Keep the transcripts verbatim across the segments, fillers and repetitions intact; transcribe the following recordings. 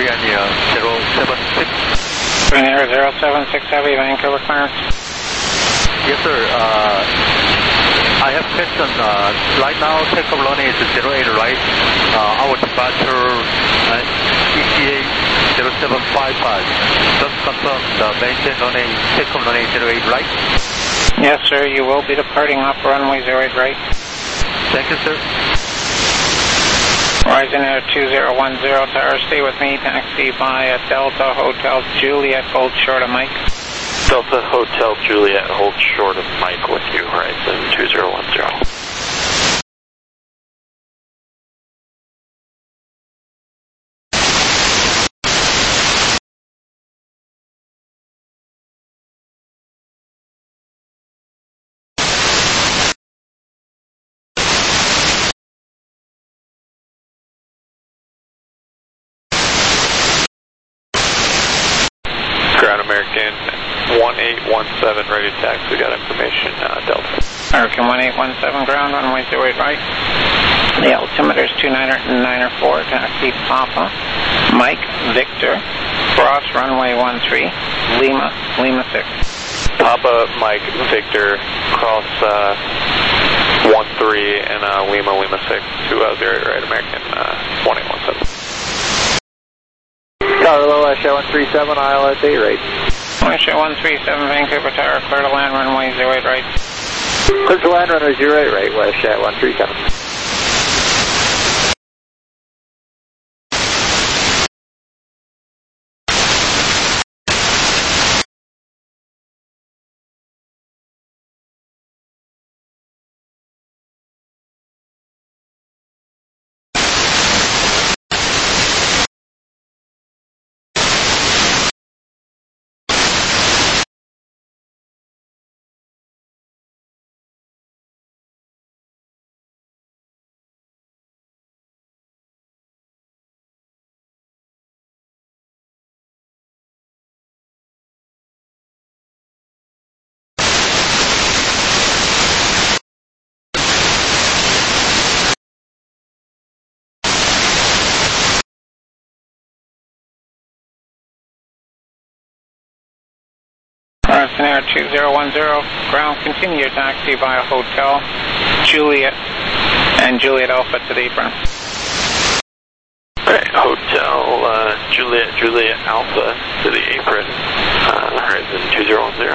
Korean Air zero seven six. Korean Air zero seven six Heavy, Vancouver clearance. Yes, sir. Uh, I have question. Uh, right now, takeoff runway is zero eight right. Uh, our departure uh, E T A zero seven five five. Just confirm the maintain runway, takeoff runway zero eight right. Yes, sir. You will be departing off runway zero eight right. Thank you, sir. Horizon Air two zero one zero Tower, stay with me. Taxi by Delta Hotel Juliet, hold short of Mike. Delta Hotel Juliet, hold short of Mike with you, Horizon two zero one zero. Ground American one eight one seven, ready to taxi. We got information, uh, Delta. American one eight one seven, ground, runway zero eight right. The altimeter is two niner niner four, taxi Papa, Mike, Victor, cross runway one three, Lima, Lima six. Papa, Mike, Victor, cross uh, one three, and uh, Lima, Lima six, two uh, zero eight right, American uh, one eight one seven. Tower low, West one three seven, I L S eight right. West one three seven, Vancouver Tower, clear to land, runway zero eight right. Clear to land, runway zero eight right, West one three seven. Horizon Air two zero one zero, ground, continue your taxi via Hotel Juliet and Juliet Alpha to the apron. Alright, Hotel uh, Juliet, Juliet Alpha to the apron, uh, Horizon two zero one zero.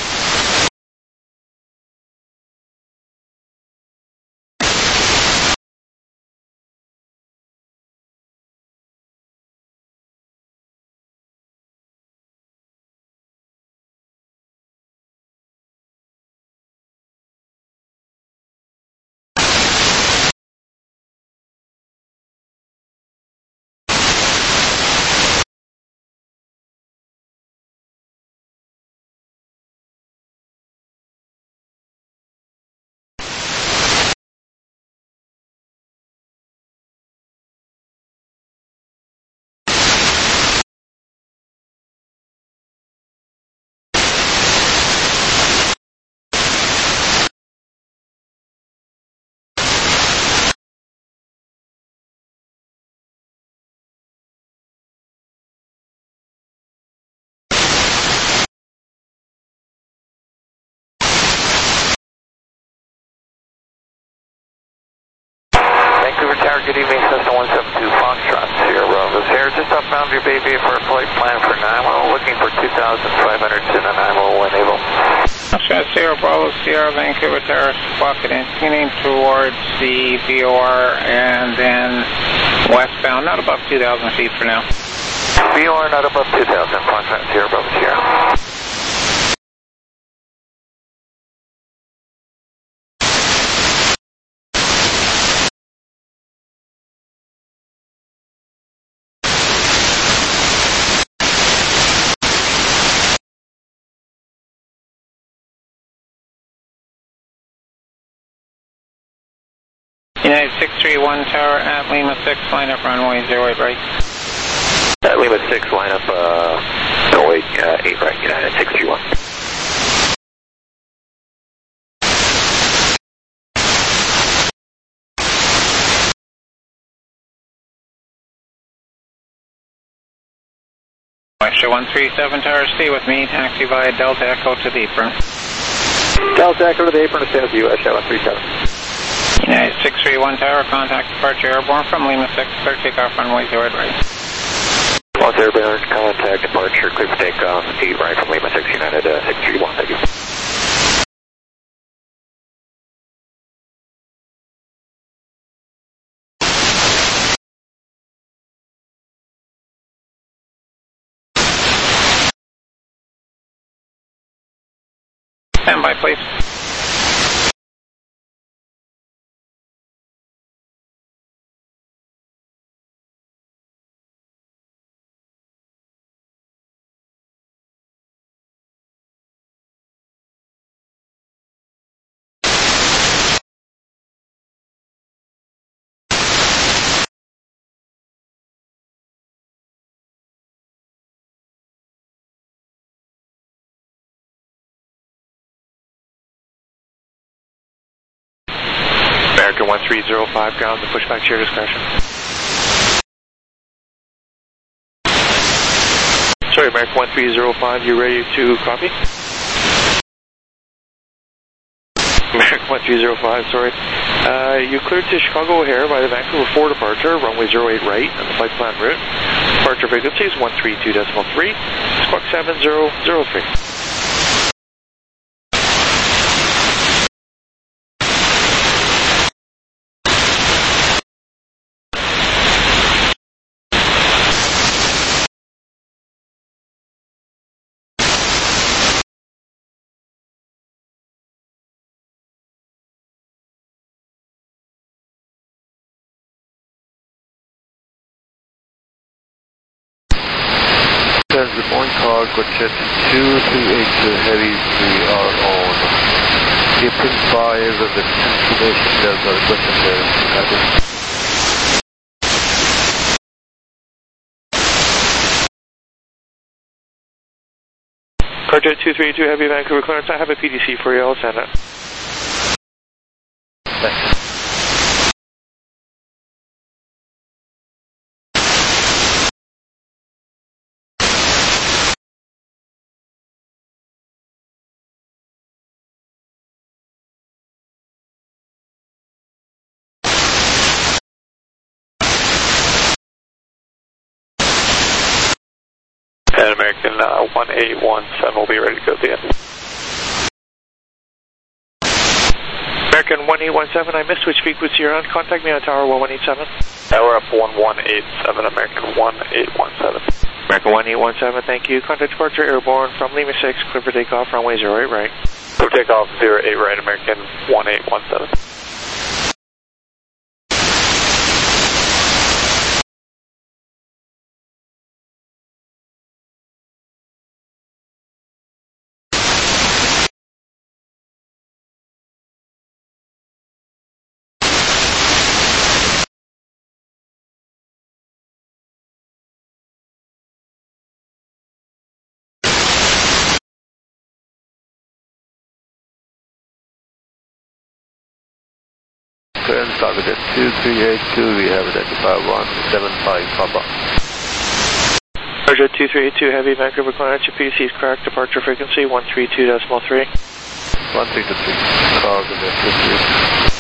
Vancouver Tower, good evening, Cessna one seven two Foxtrot, Sierra Bravo Sierra, just off Boundary Baby for a flight plan for Nanaimo, looking for two thousand five hundred to Nanaimo, enable. Sierra Bravo Sierra, Vancouver Tower, squawking in, tuning towards the V O R and then westbound, not above two thousand feet for now. V O R not above two thousand, Foxtrot, Sierra Bravo Sierra. United six three one Tower at Lima six, line up runway zero eight right. At Lima six, line up uh, zero eight, uh, eight right, United six three one. one three seven Tower, stay with me, taxi via Delta Echo to the apron. Delta Echo to the apron, to stand with U S Shy one three seven. United six three one Tower, contact departure airborne from Lima six, clear takeoff runway zero eight right. Los Airborne, contact departure, clear for takeoff, eight right from Lima six United uh, six three one, thank you. Stand by, please. American one three zero five, ground, the pushback to your discretion. Sorry, American one three zero five, you ready to copy? American one three zero five, sorry. Uh, you cleared to Chicago O'Hare by the Vancouver four departure, runway zero eight right, and the flight plan route. Departure frequency is one three two point three, squawk seven zero zero three. Good morning, car, good jet two three eight two heavy, we are on apron five of the destination Delta, requesting clearance to cabin. Carjet two three eight two Heavy, Vancouver clearance, I have a P D C for you, I'll send it. Thanks. And American uh, one eight one seven will be ready to go at the end. American one eight one seven, I missed which frequency you're on. Contact me on tower one one eight seven. Tower up one one eight seven, American one eight one seven. American one eight one seven, thank you. Contact departure airborne from Lima six, clear for takeoff, runway zero eight right. Clear takeoff zero eight right, American one eight one seven. Current target at two three eight two, we have identified one seven five Papa. Carjet two three eight two Heavy, Vancouver clearance, your P D C is correct, departure frequency one three two point three. one three two three, target at two three.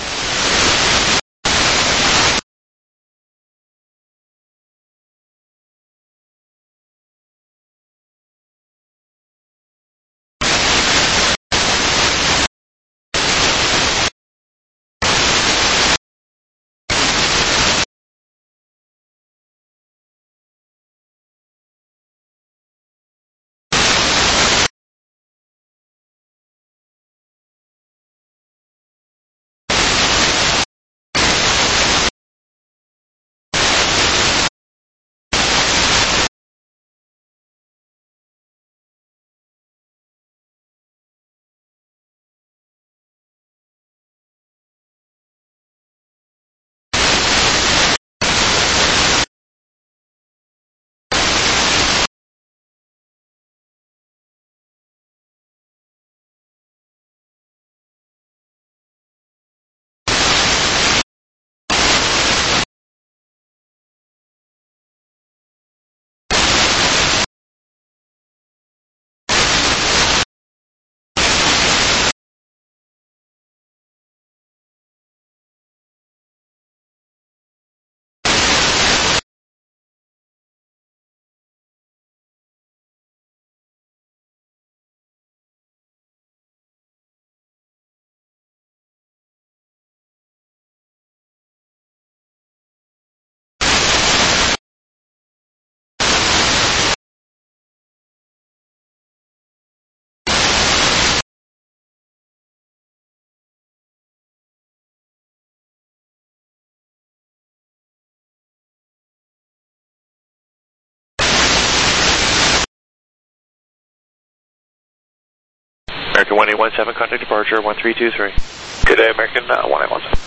American one eight one seven, contact departure one three two three. Good day, American uh, one eight one seven.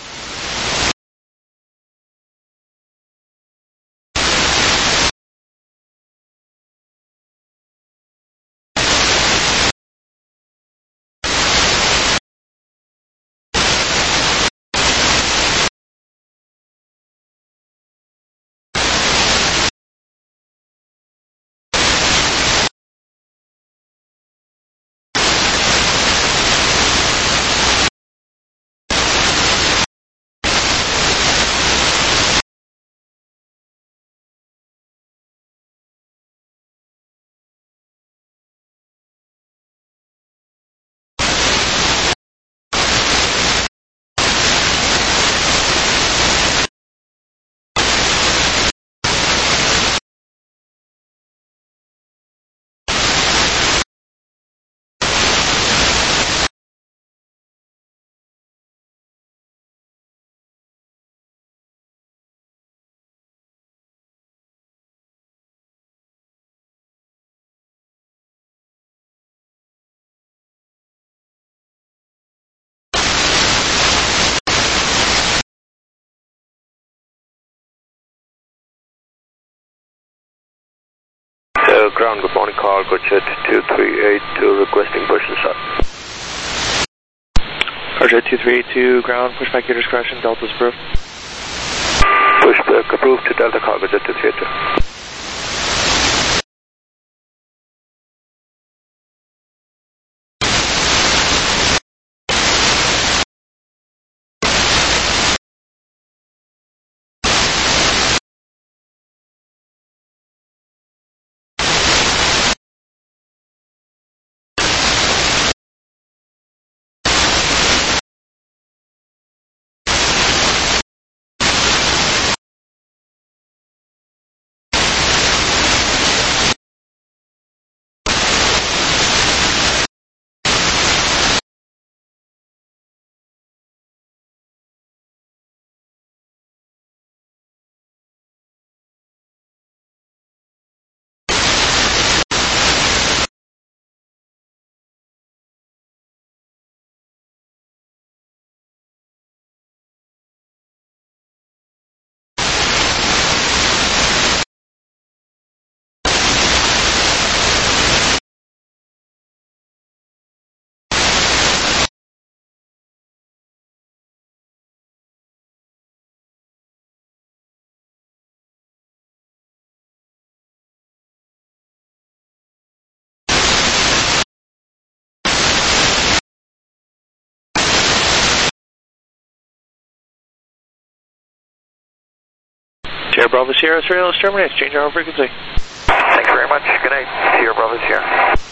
Uh, ground, good morning, cargo jet two three eight two requesting push inside. Cargo jet two three eight two, ground, pushback gear discretion, Delta's approved. Pushback approved to Delta cargo jet two three eight two. Sierra Bravo Sierra, Sierra terminates, change our frequency. Thanks very much. Good night. Sierra Bravo Sierra.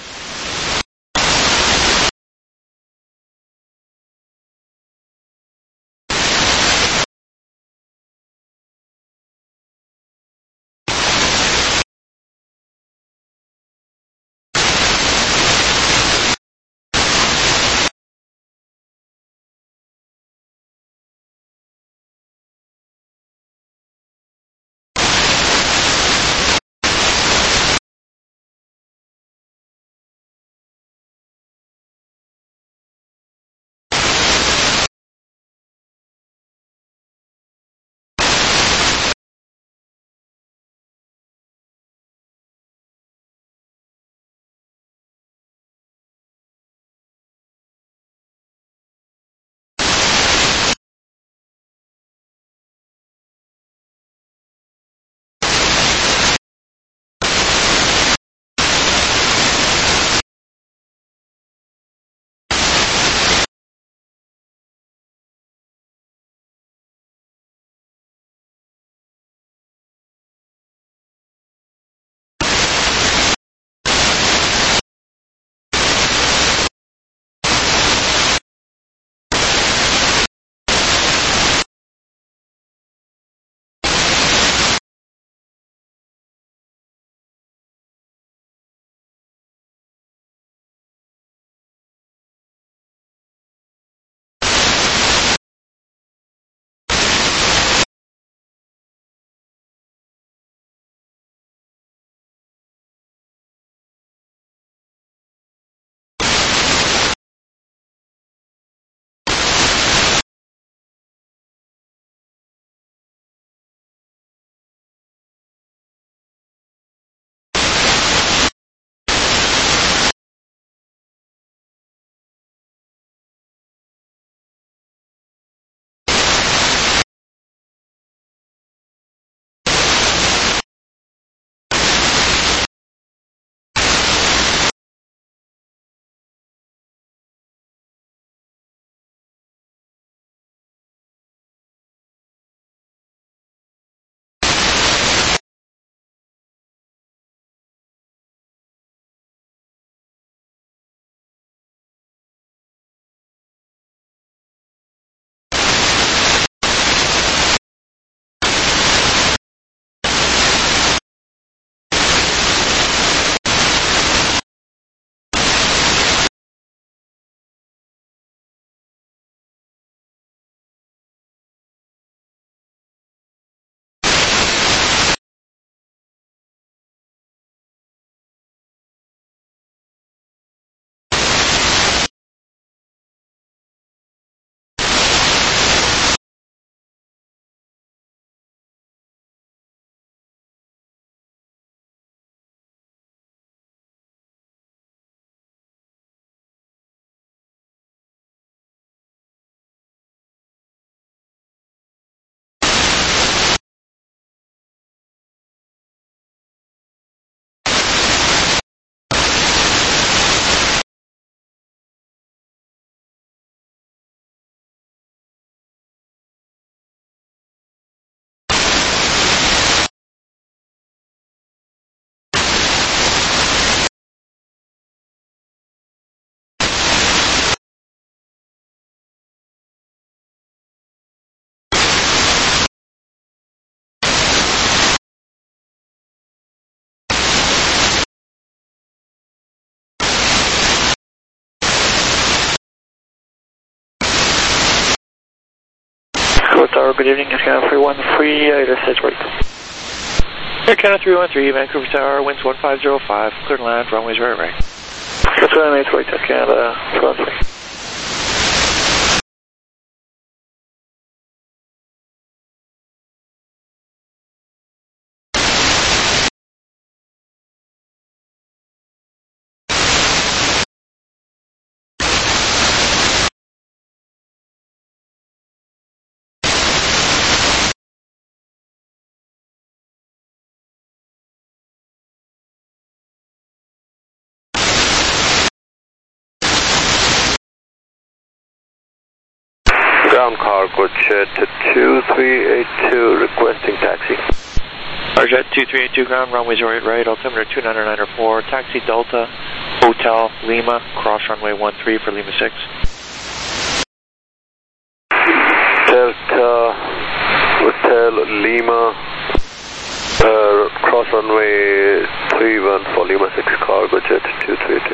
Tower, good evening, it's Canada three one three, uh, let's set right. Air Canada three one three, Vancouver Tower, winds one five zero five, clear to land, runways right right. That's one eight right, Air Canada three one three. Ground cargo jet two three eight two, requesting taxi. Jet two three eight two ground, runway zero eight right, altimeter two nine nine four, taxi Delta, Hotel, Lima, cross runway one three for Lima six. Delta, Hotel, Lima, uh, cross runway three one for Lima six, cargo jet two three eight two.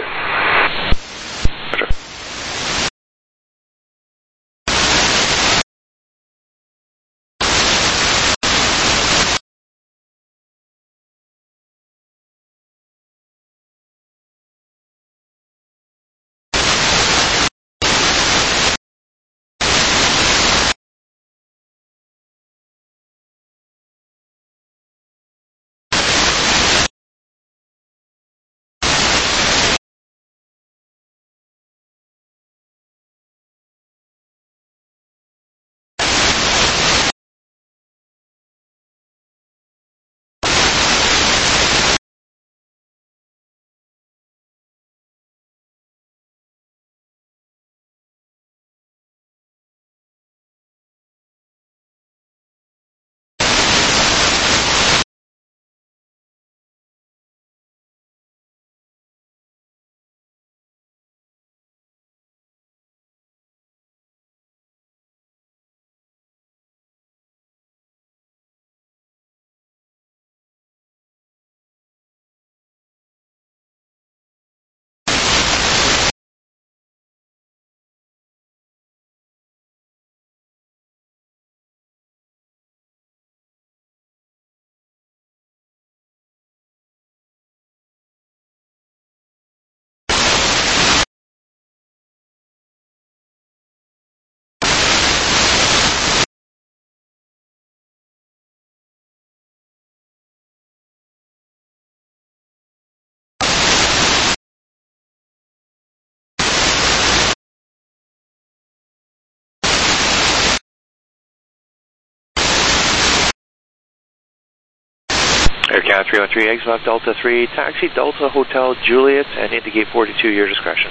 Air Canada three one three, eggs left Delta three, taxi Delta Hotel Juliet, and indicate forty-two, your discretion.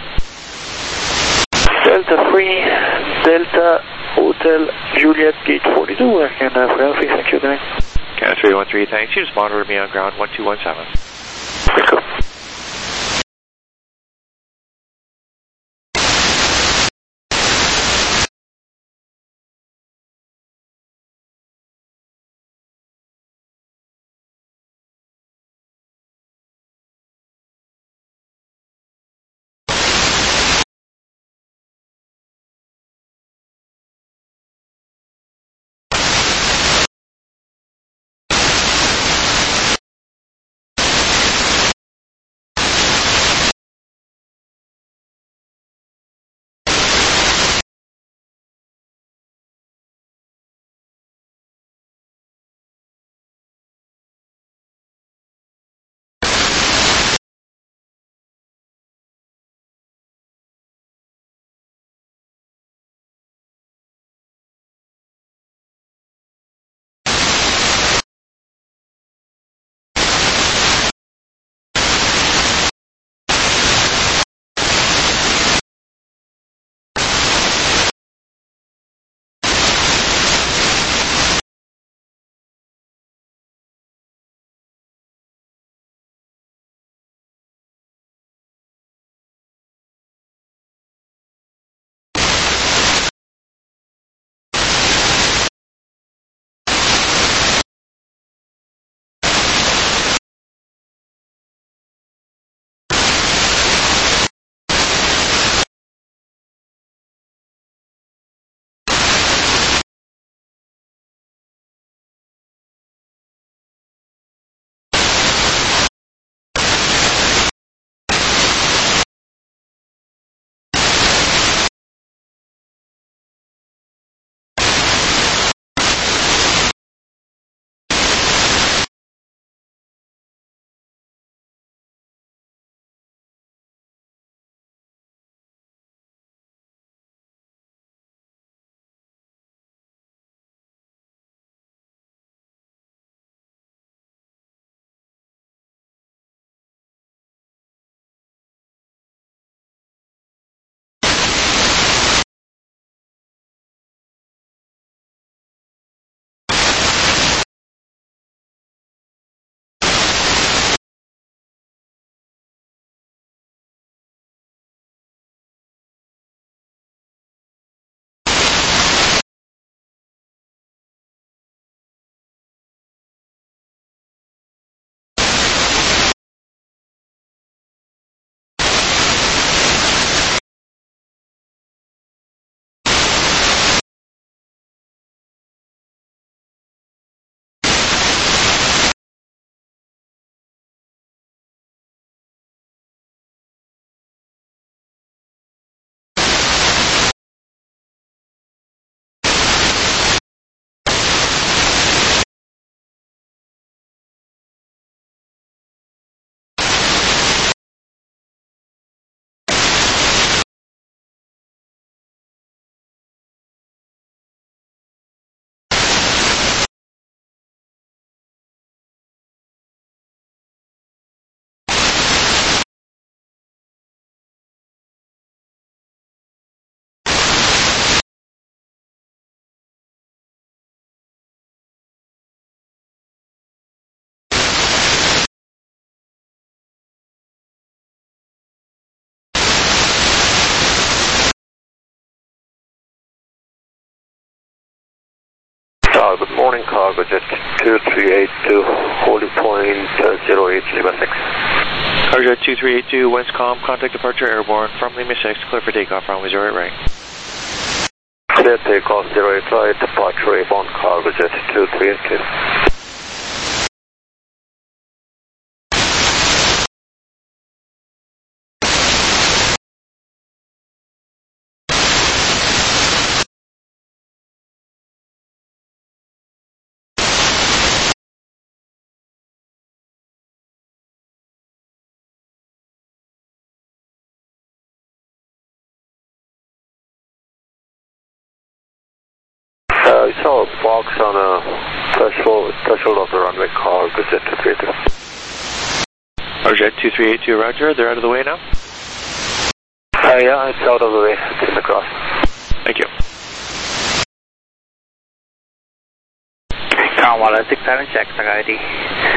Delta three, Delta Hotel Juliet, gate forty-two, Air Canada three one three, thank you, good night. Canada three one three, thanks. You just monitor me on ground one two one seven. Thank you. cargo jet two three eight two, holding point uh, zero eight Lima six. Cargo jet two three eight two, Westcom, contact departure airborne from Lima six, clear for takeoff, runway zero eight right. Clear takeoff zero eight right, departure airborne, cargo jet two three eight two. Uh, I saw a box on a threshold, threshold of the runway, cargo jet two three eight two. Cargo jet two three eight two, roger, they're out of the way now? Uh, yeah, it's out of the way, it's in the cross. Thank you. Con one oh six seven, check the I D.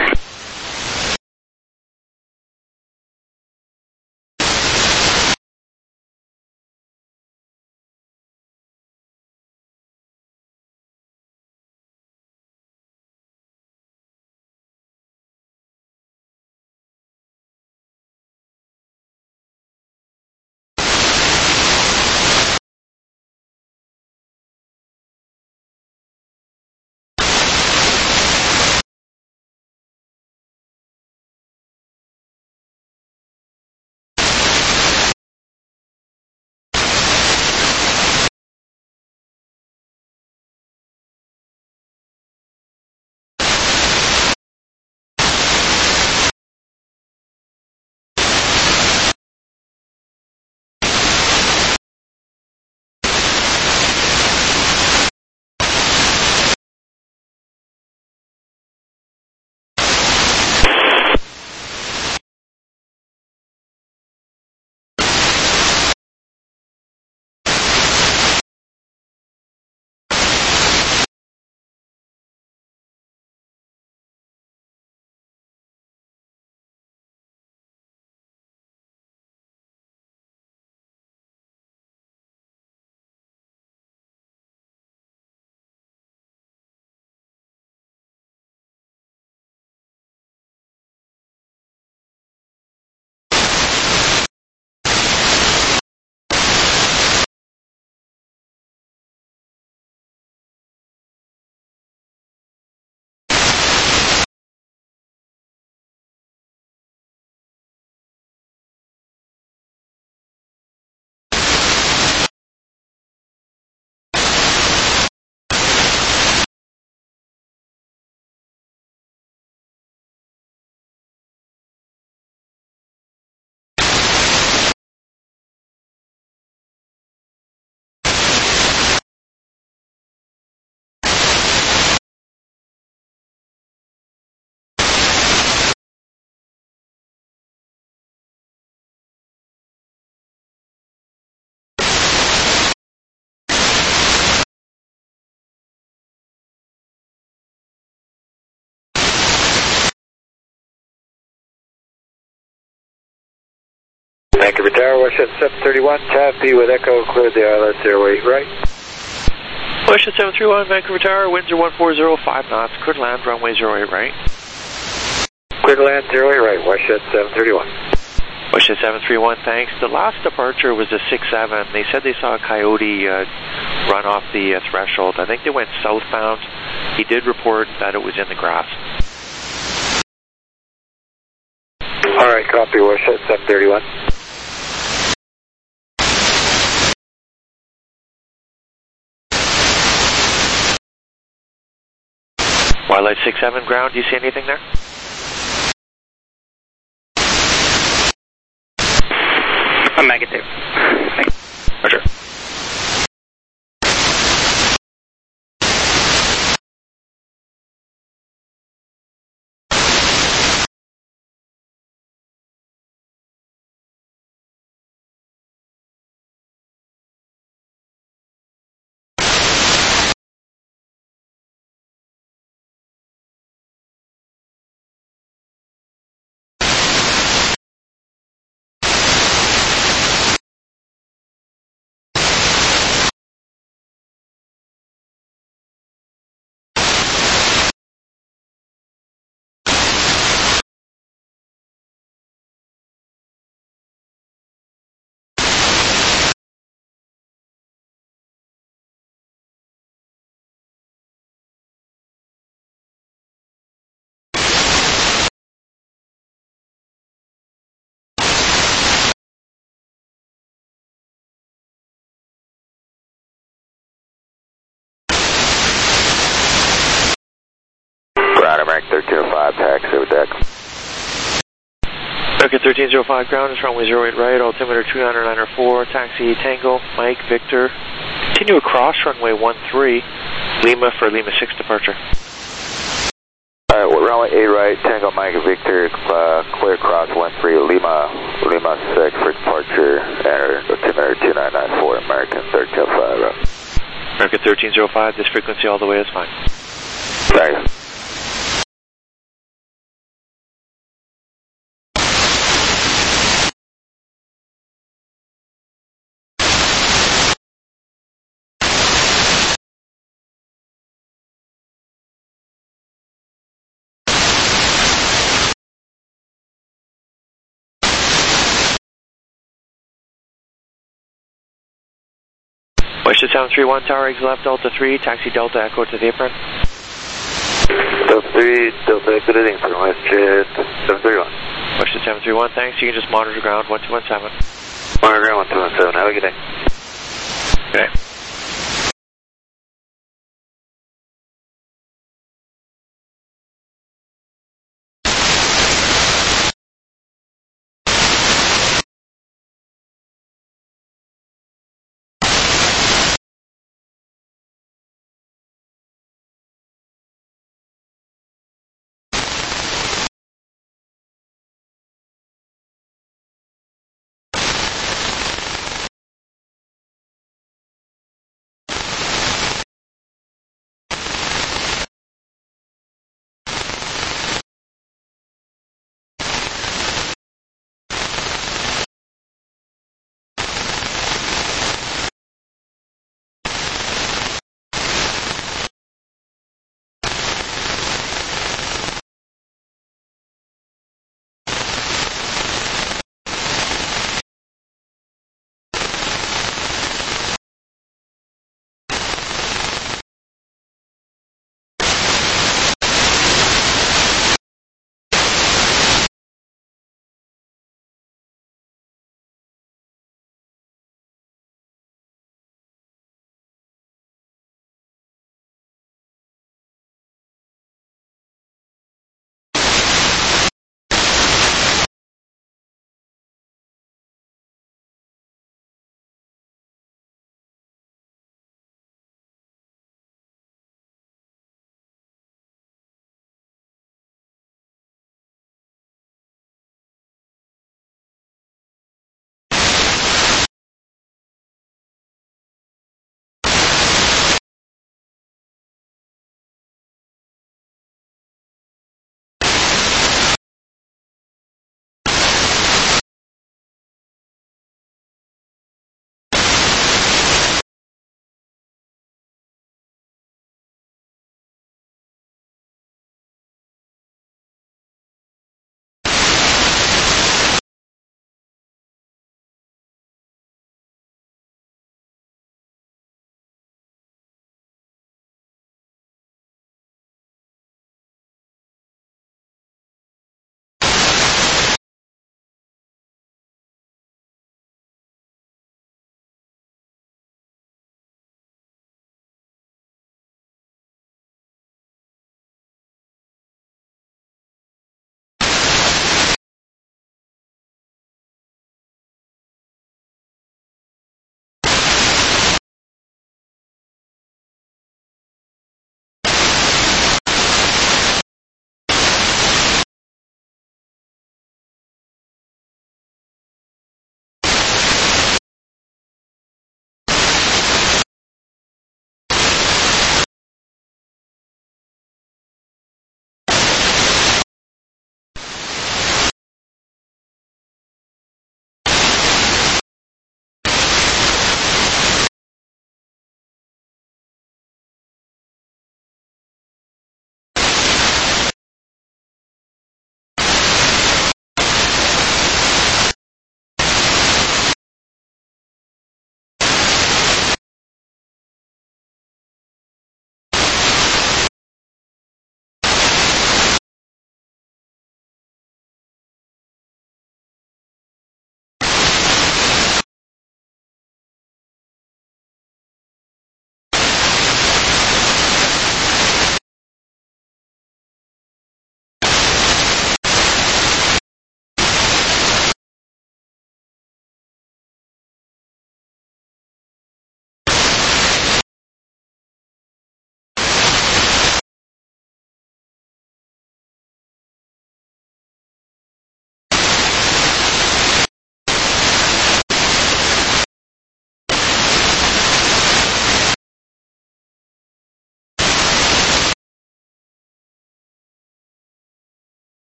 Vancouver Tower, Washington seven thirty-one, Taffy with Echo, clear the I L S airway right. Washington seven three one, Vancouver Tower, winds are one four zero five knots, clear to land, runway zero eight right. Clear to land, zero eight right, Washington seven thirty-one. Washington seven three one, thanks. The last departure was a six seven. They said they saw a coyote uh, run off the uh, threshold. I think they went southbound. He did report that it was in the grass. Alright, copy, Washington seven thirty-one. Wildlife six seven ground, do you see anything there? I'm negative. Roger. thirteen zero five ground is runway zero eight right, altimeter two niner niner four, taxi Tango, Mike, Victor. Continue across runway one three, Lima for Lima six departure. Alright, well, runway eight right, Tango, Mike, Victor, uh, clear across one three, Lima, Lima six for departure, enter altimeter two nine nine four, American thirteen zero five. American thirteen zero five, this frequency all the way is fine. Thanks. Western seven three one, tower exit left, Delta three, taxi Delta Echo to the apron. Delta three, Delta exiting from WestJet seven three one. Western seven three one, thanks. You can just monitor ground one two one seven. Monitor ground one two one seven, have a good day. Good day.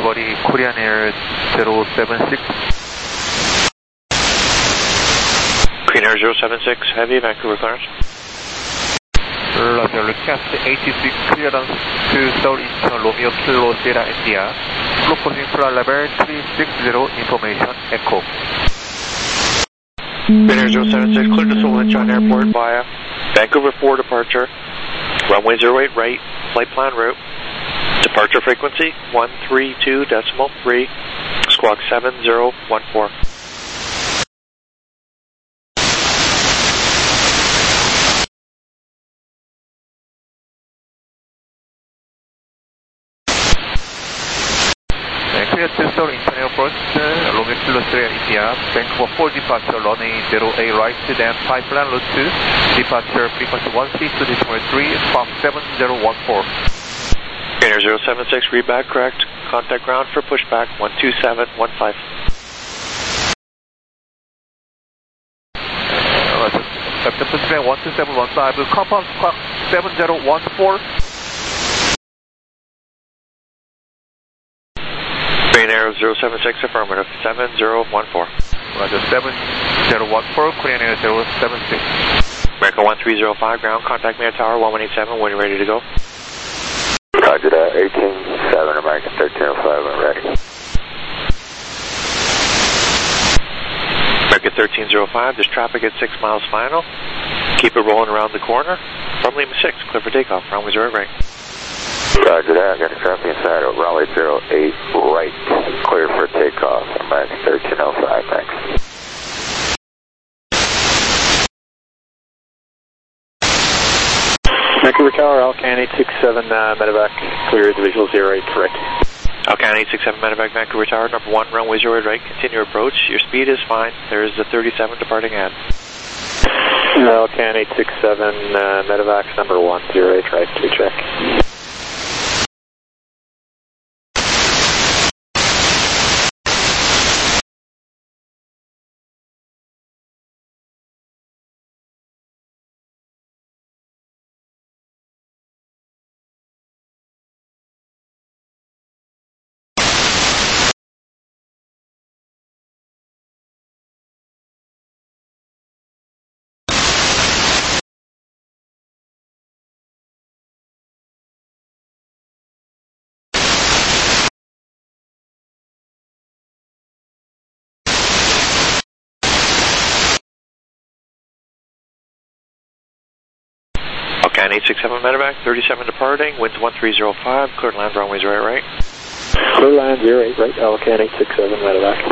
delivery Korean Air zero seven six. Korean Air zero seven six, heavy, Vancouver clearance. Roger, request eighty-six clearance to Seoul Incheon Romeo Kilo Sierra India. Flow crossing flight level three six zero, information echo. Korean Air zero seven six, clear to Seoul Incheon Airport via Vancouver four departure, runway zero eight right, flight plan route. Departure frequency one three two decimal three, squawk seven zero one four. Clear to Seoul Incheon Airport, uh, Romeo Kilo Sierra India, Vancouver four departure, runway zero eight right, then flight plan route two, departure frequency one three two decimal three, squawk seven zero one four. Korean Air zero seven six, read back correct, contact ground for pushback one two seven one five. Uh, Captain pushback one two seven one five, compound squawk seven zero one four. Korean Air zero seven six, affirmative, seven zero one four. Roger, seven zero one four, Korean Air zero seven six. American one three zero five, ground, contact me at tower one one eight seven when you're ready to go. Roger that, eighteen seven, American thirteen oh five, I'm ready. American thirteen oh five, there's traffic at six miles final. Keep it rolling around the corner. From Lima six, clear for takeoff, runway zero right. Roger that, I got traffic inside of runway zero eight right, clear for takeoff, American thirteen oh five, thanks. Vancouver Tower, Alcan eight six seven, uh, medevac, clear the visual zero eight right. Alcan eight six seven, medevac, Vancouver Tower, number one, runway zero eight right, continue approach. Your speed is fine, there's the thirty-seven departing ahead. Alcan eight six seven, uh, medevac, number one, zero eight right, to check. Alcan eight six seven, medevac, thirty-seven departing, winds one three zero five, clear to land, runway zero eight right. Clear land zero eight right, Alcan eight six seven, medevac.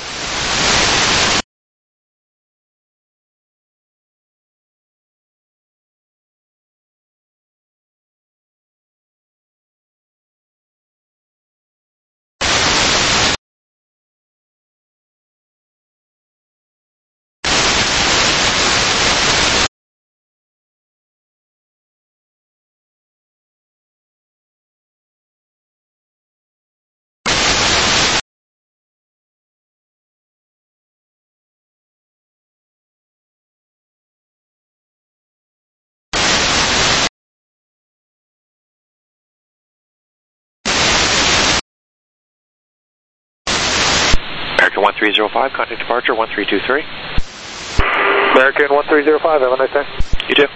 American one three zero five, contact departure one three two three. American one three zero five, have a nice day. You too.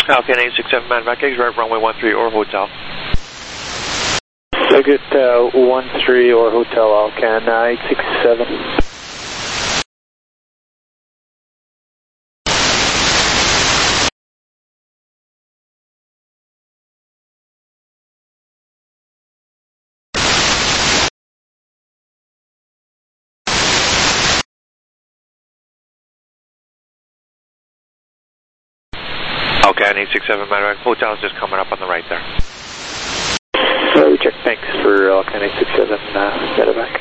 Alcan eight six seven, medevac, exit right, runway one three or hotel. Exit uh, one three or hotel, Alcan uh, eight six seven. Alcan eight six seven, medevac, hotel is just coming up on the right there. So we check, thanks for Alcan eight six seven, uh, medevac.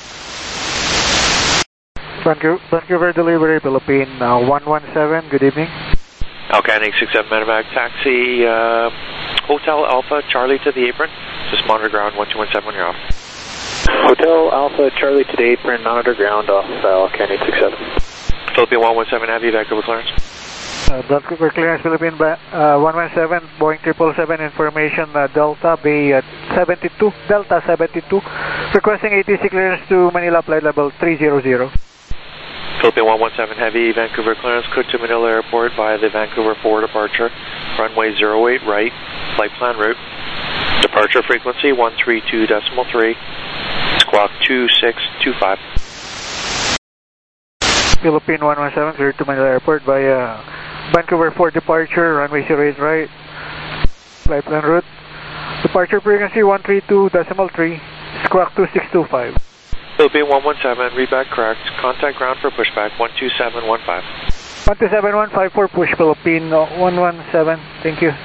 Vancouver, Vancouver delivery, Philippine uh, one one seven, good evening. Alcan eight six seven, medevac, taxi uh, Hotel Alpha, Charlie to the apron. Just monitor ground one two one seven when you're off. Hotel Alpha, Charlie to the apron, monitor ground off uh, Alcan eight six seven. Philippine one one seven, Heavy, Vancouver clearance. Uh, Vancouver clearance, Philippine uh, one one seven, Boeing triple seven, information uh, Delta Bay at seventy-two, Delta seventy-two, requesting A T C clearance to Manila flight level three hundred. Philippine one one seven, Heavy, Vancouver clearance, cleared to Manila Airport via the Vancouver four departure, runway zero eight right, flight plan route, departure frequency one three two point three, squawk two six two five. Philippine one one seven, cleared to Manila Airport via Vancouver four departure, runway zero eight right, flight plan route, departure frequency one three two point three, squawk two six two five. Philippine one one seven, read back correct, contact ground for pushback one two seven one five. one two seven one five for push, Philippine one one seven, thank you.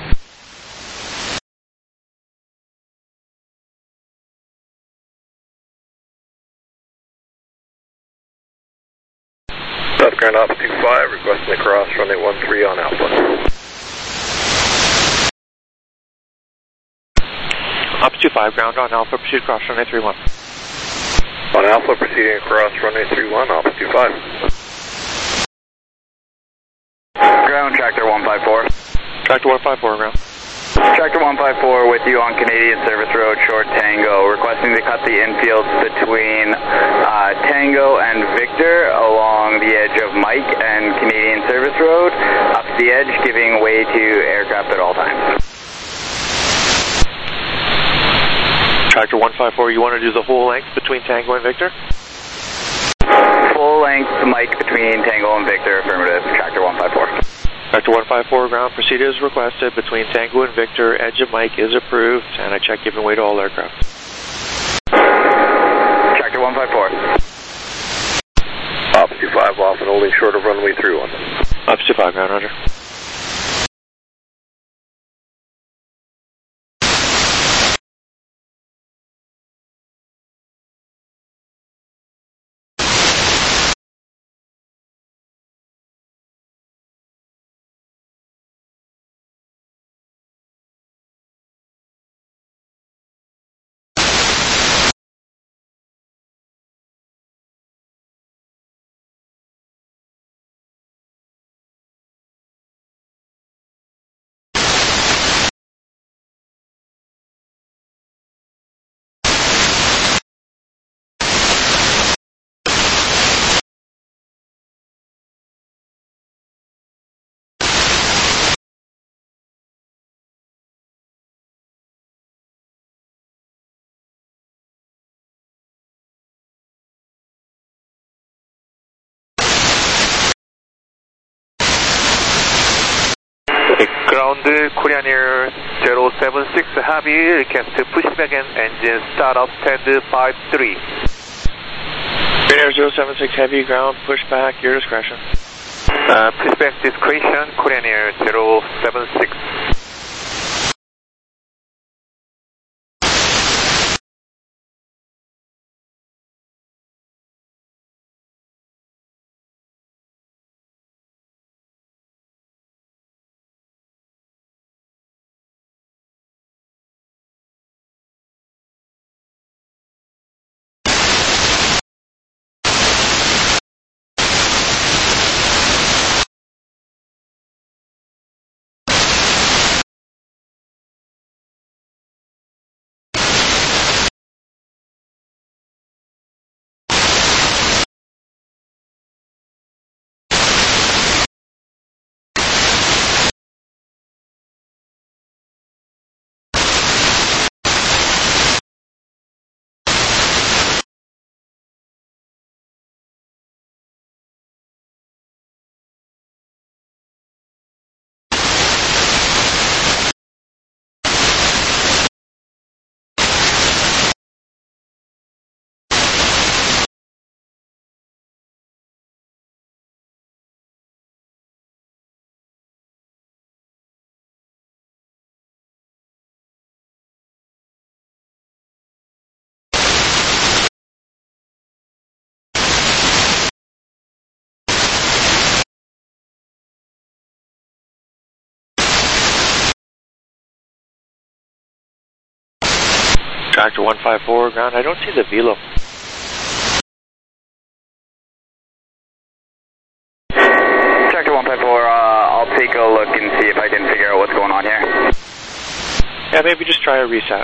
South Ground Alpha two five, requesting the cross runway one three on Alpha. Alpha two five, ground on Alpha, proceed across runway three one. On Alpha, proceeding across runway three one, Alpha two five. Ground, Tractor one five four. Tractor one five four, ground. Tractor one five four with you on Canadian Service Road, short Tango, requesting to cut the infields between uh, Tango and Victor along the edge of Mike and Canadian Service Road, up to the edge, giving way to aircraft at all times. Tractor one five four, you want to do the whole length between Tango and Victor? Full length Mike between Tango and Victor, affirmative, Tractor one five four. Tractor one five four, ground, proceed as requested between Tango and Victor, edge of Mike is approved, and I check giving way to all aircraft. Tractor one five four. Alpha two five, off and holding short of runway three one. Alpha two five, ground, roger. Ground Korean Air zero seven six Heavy, request pushback and engine start up stand by three. Korean Air zero seven six Heavy, ground, pushback, your discretion. Uh, pushback discretion, Korean Air zero seven six. Tractor one five four, ground. I don't see the velo. Tractor one five four, uh, I'll take a look and see if I can figure out what's going on here. Yeah, maybe just try a reset.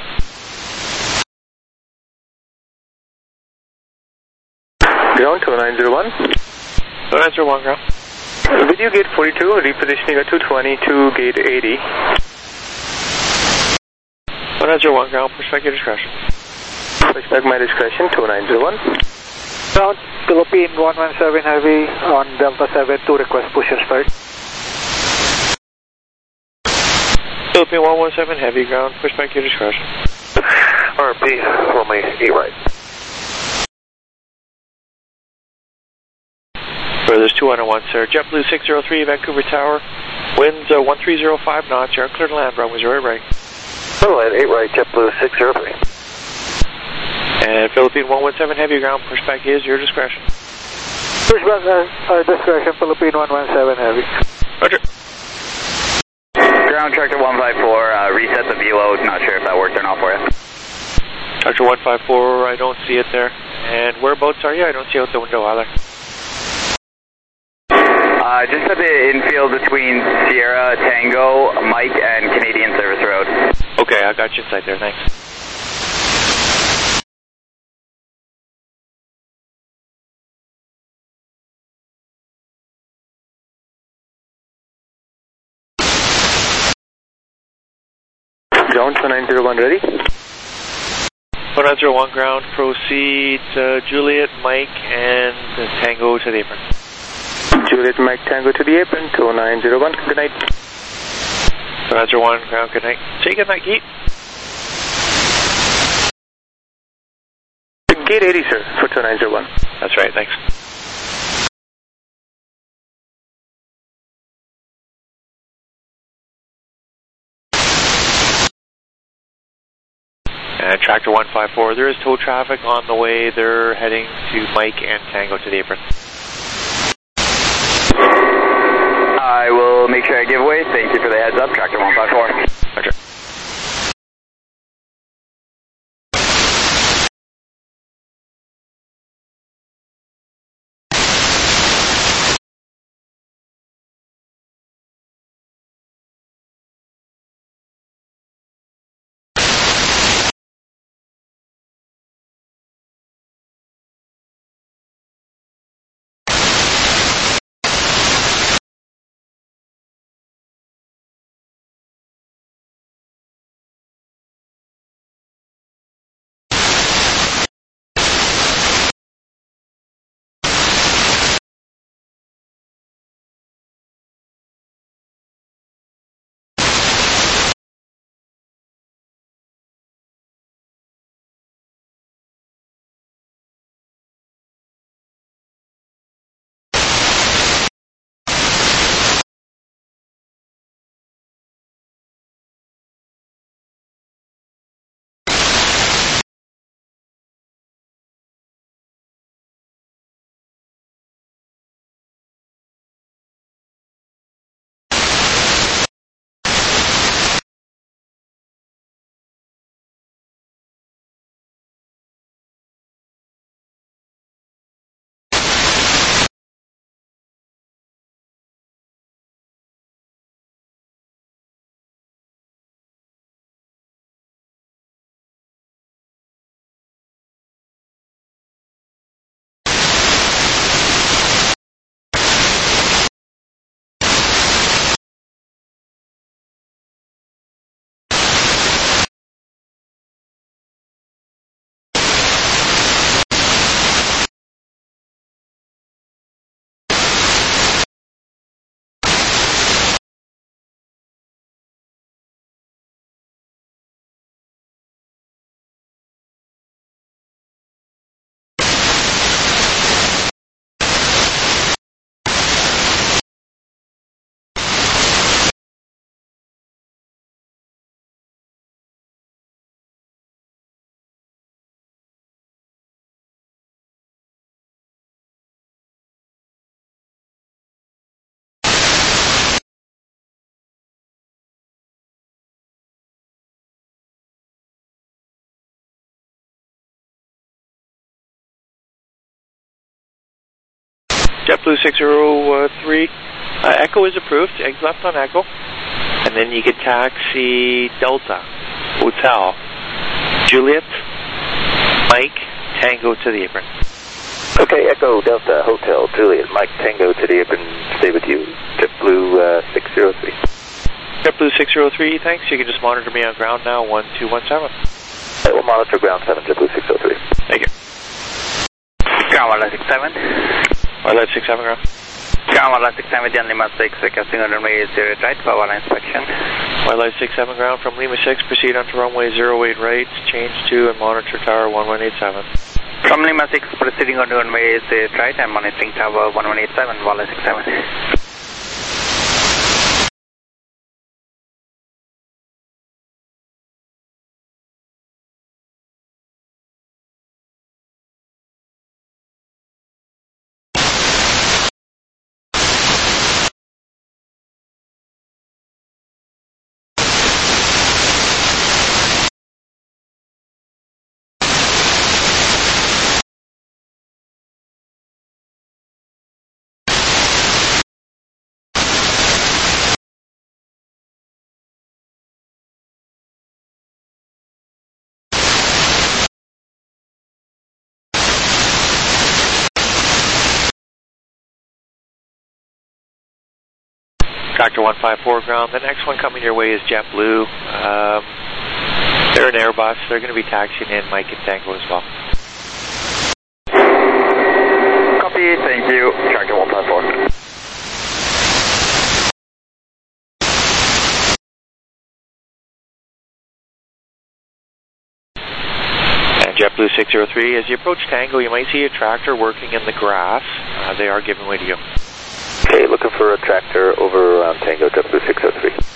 Ground two nine zero one. two nine zero one, ground. Video gate forty-two, repositioning at two twenty to gate eighty. two nine zero one, ground. Push back your discretion. Push back my discretion, two nine zero one. Ground, Philippine one one seven Heavy on Delta seven to request push and start. Philippine one one seven Heavy, ground. Push back your discretion. R P, runway eight right. Brothers two one one, sir. JetBlue six zero three, Vancouver Tower. Winds uh, one three zero five knots. You're clear to land. Runway zero eight right. Runway eight right, JetBlue six zero three. And Philippine one one seven Heavy, ground. Pushback is your discretion. Pushback uh, uh, discretion, Philippine one one seven Heavy. Roger. Ground Tractor one five four, uh, reset the velo. Not sure if that worked or not for you. Tractor one five four, I don't see it there. And whereabouts are you? I don't see out the window either. Uh, just at the infield between Sierra, Tango, Mike, and Canadian Service Road. Okay, I got you inside there. Thanks. Ground two nine zero one, ready? two nine zero one, ground. Proceed uh, Juliet, Mike, and uh, Tango to the apron. Juliet Mike Tango to the apron, two nine zero one, good night. two nine zero one, ground, good night. So you get that gate? Gate eighty, sir, for two nine zero one. That's right, thanks. And Tractor one five four, there is tow traffic on the way. They're heading to Mike and Tango to the apron. I will make sure I give away. Thank you for the heads up, Tractor one five four. Roger. JetBlue six zero three, uh, Echo is approved. Eggs left on Echo. And then you could taxi Delta, Hotel, Juliet, Mike, Tango to the apron. Okay, Echo, Delta, Hotel, Juliet, Mike, Tango to the apron. Stay with you. JetBlue uh, six zero three. JetBlue six zero three, thanks. You can just monitor me on ground now, one two one seven. I will monitor ground seven, JetBlue six zero three. Thank you. Ground one six seven. Wildlife six seven, ground. Ground one six seven, Indian Lima six, requesting on runway zero eight right for one inspection. Wildlife six seven, ground from Lima six, proceed onto runway zero eight right, change to and monitor tower one one eight seven. From Lima six, proceeding on runway zero eight right and monitoring tower one one eight seven, Wildlife six seven. Tractor one five four, ground. The next one coming your way is JetBlue. Um, they're an Airbus. They're going to be taxiing in Mike and Tango as well. Copy, thank you. Tractor one five four. And JetBlue six zero three, as you approach Tango, you might see a tractor working in the grass. Uh, they are giving way to you. Okay, looking for a tractor over around Tango, JetBlue six zero three.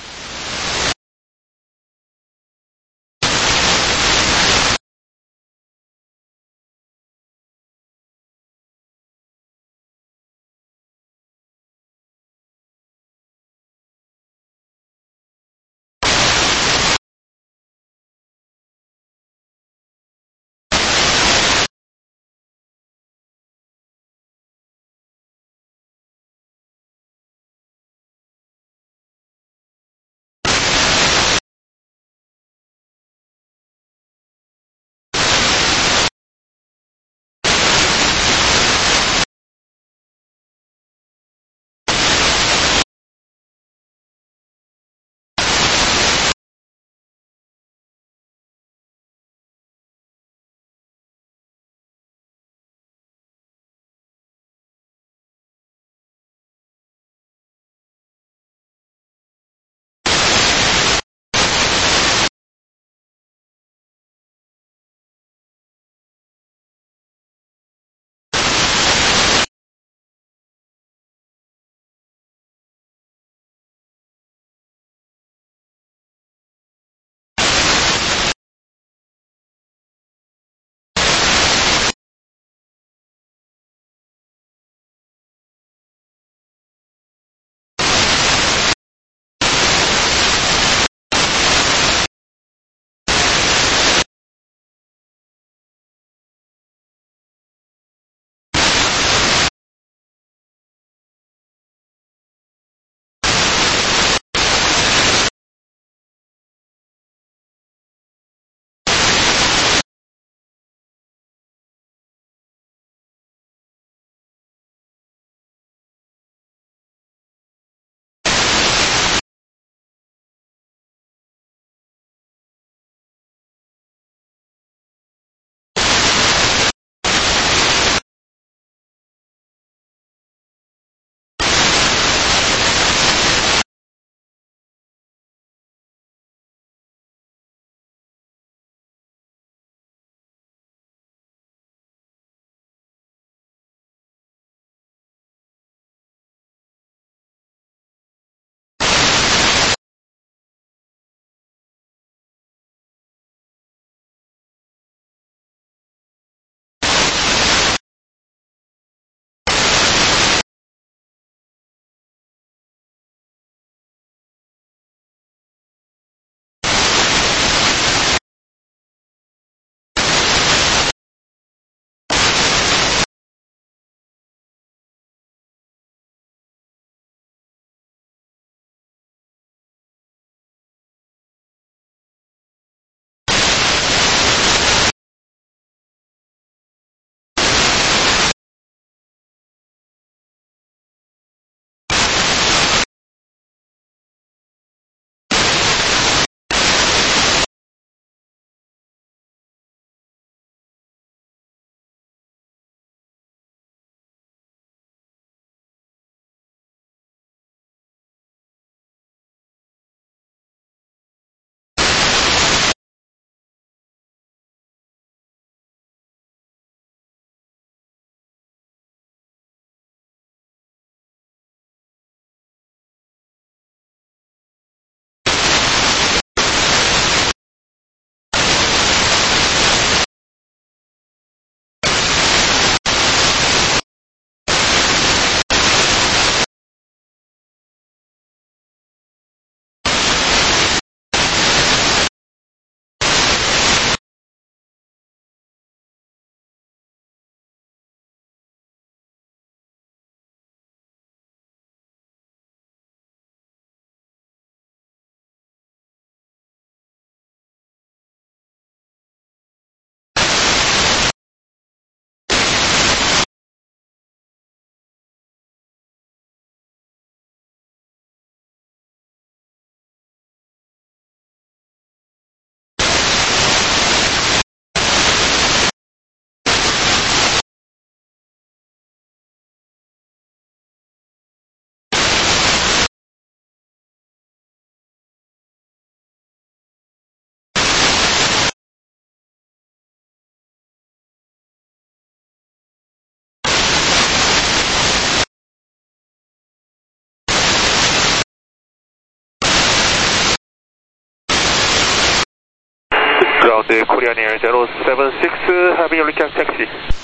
Ground Korean Air zero seven six, heavy recap taxi.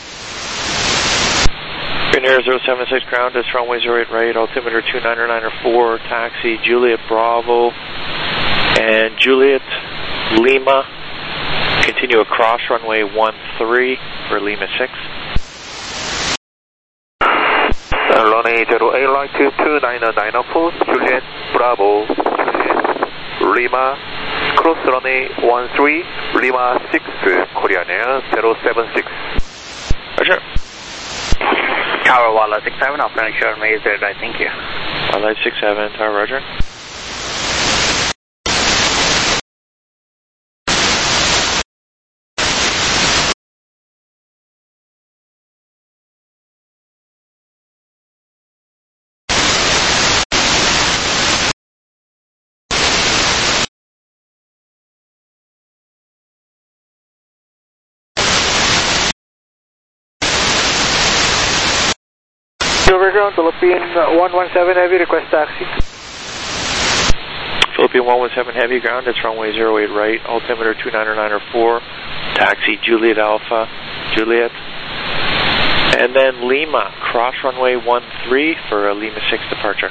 Korean Air zero seven six ground is runway zero eight right, altimeter two niner niner four, taxi Juliet Bravo and Juliet Lima. Continue across runway one three for Lima six. Runway zero eight right to two niner niner four, Juliet Bravo, Juliet Lima. Cross runway one three, Lima six, Korean Air zero seven six. Roger. Tower Walla six seven, operate sure may zero right, thank you. Walla six seven, Tower Roger. Overground, Philippine one one seven Heavy, request taxi. Philippine one one seven Heavy, ground, it's runway zero eight right, altimeter two niner niner four, taxi Juliet Alpha, Juliet. And then Lima, cross runway one three for a Lima six departure.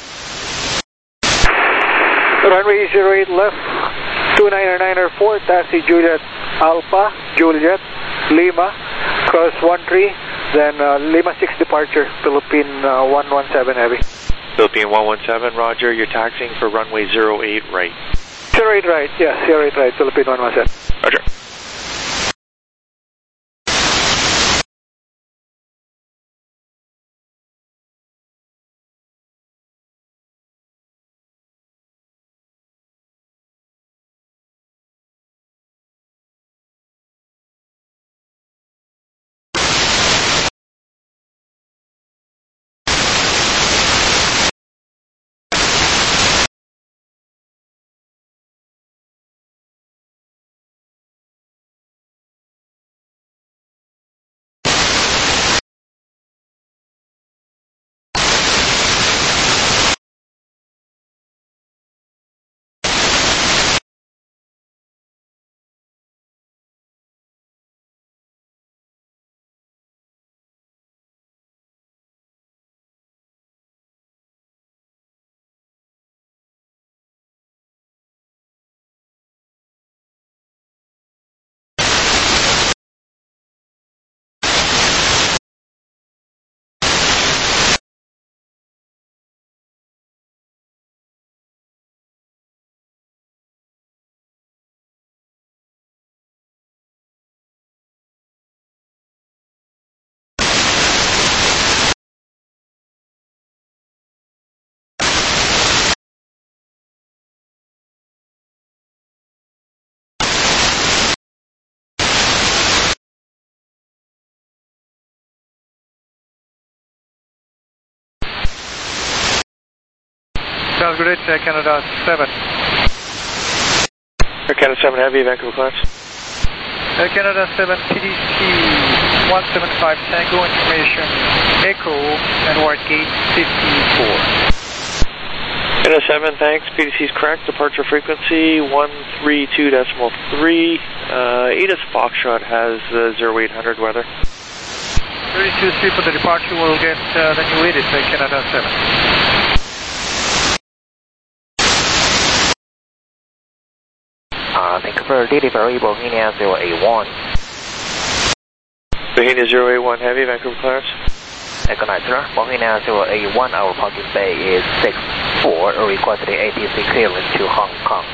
Runway zero eight left, two niner niner four, taxi Juliet Alpha, Juliet, Lima, cross one three. Then uh, Lima six departure, Philippine uh, one one seven Heavy. Philippine one one seven, roger, you're taxiing for runway zero eight right. zero eight right, yeah, zero eight right, Philippine one one seven. Roger. Sounds good, Air Canada seven. Air Canada seven Heavy, Vancouver class. Air Canada seven, P D C one seven five Tango, information Echo, and we're at gate fifty-four. Canada seven, thanks, P D C is correct, departure frequency one three two decimal three, uh, A T I S Foxtrot has uh, zero eight hundred weather. thirty-two three for the departure, we'll get uh, the new A T I S, Air Canada seven. Uh, thank you for delivery, Bohemia zero eight one. Bohemia zero eight one Heavy, Vancouver class. Good night, sir. Bohemia zero eight one, our parking bay is six four, requesting A T C clearance to Hong Kong.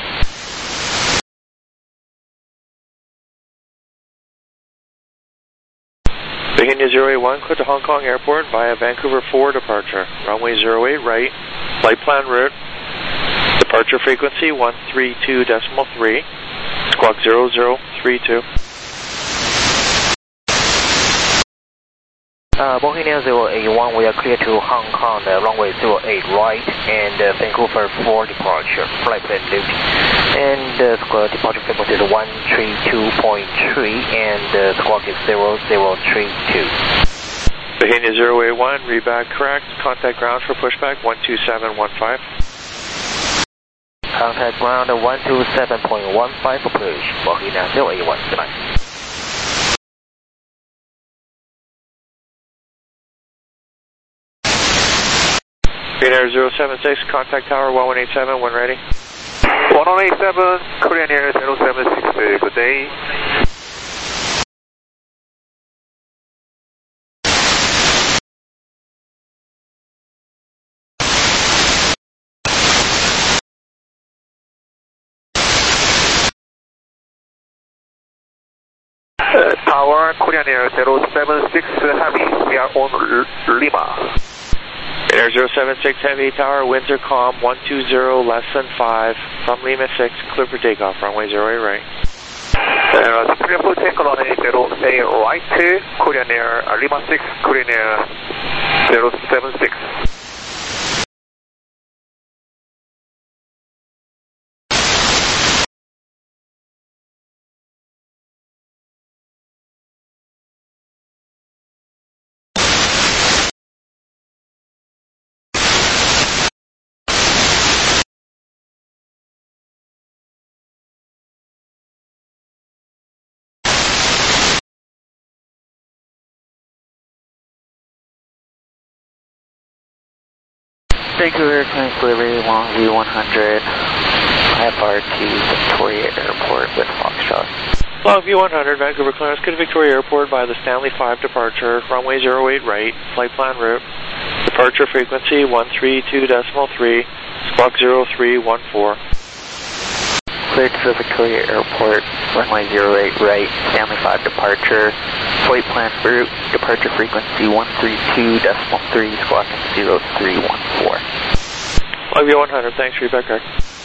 Bohemia zero eight one, clear to Hong Kong Airport via Vancouver four departure. Runway zero eight right, flight plan route. Departure frequency one three two decimal three, squawk zero zero three two. Uh, Bohemia zero eight one, we are clear to Hong Kong, uh, runway zero eight right, and uh, Vancouver four departure, flight plan route. And uh, squawk departure frequency is one three two point three, and uh, squawk is zero zero three two. Bohemia zero eight one, read back correct, contact ground for pushback one two seven one five. Contact ground one two seven point one five approach, walking down zero eight one, goodbye. Green Air zero seven six, contact tower one one eight seven, when ready. one one eight seven, Korean Air zero seven six, good day. Uh, tower, Korean Air zero seven six Heavy, we are on L Lima. Air zero seven six Heavy, tower, winds are calm, one two zero, less than five, from Lima six, clear for takeoff, runway zero eight right. Uh, clear for takeoff, runway zero eight right, Korean Air, uh, Lima six, Korean Air zero seven six. Regular Clearance Delivery, Long V one hundred, F R T, Victoria Airport with Foxtrot. Longview one hundred, Vancouver clearance, go to Victoria Airport by the Stanley five departure, runway zero eight right, flight plan route, departure frequency one three two point three, squawk zero three one four. Cleared for Victoria Airport, runway zero eight right, Stanley five departure, flight plan route, departure frequency one three two point three, squawk zero three one four. Longview one hundred, thanks, feedback card.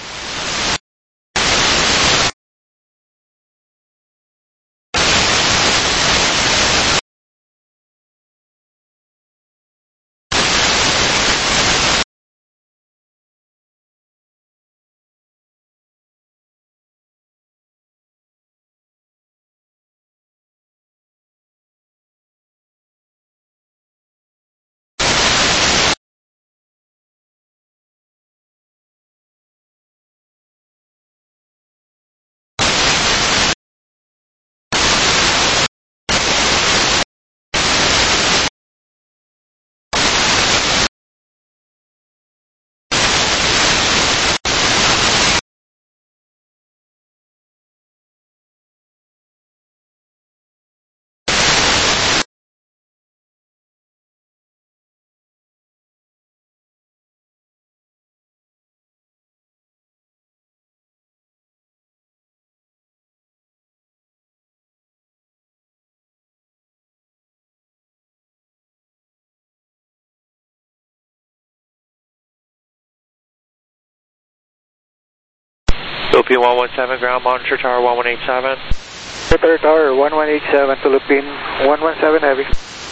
Philippine one one seven, ground monitor tower one one eight seven. Monitor tower one one eight seven, Philippine one one seven Heavy.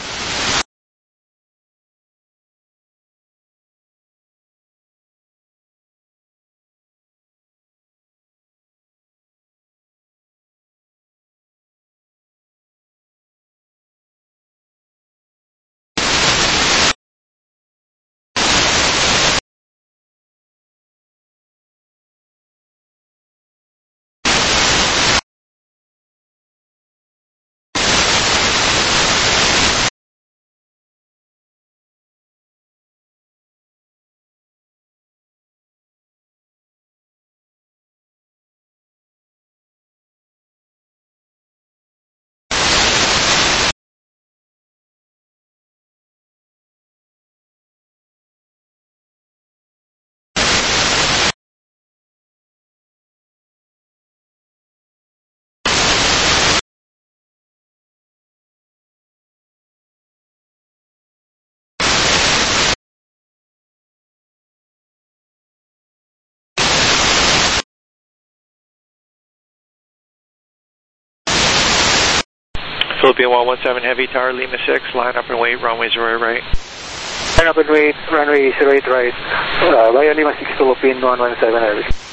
Philippine one one seven Heavy, tower Lima six, line up and wait, runway zero eight right. Line up and wait, runway zero eight right, uh, via Lima six, Philippine one one seven Heavy.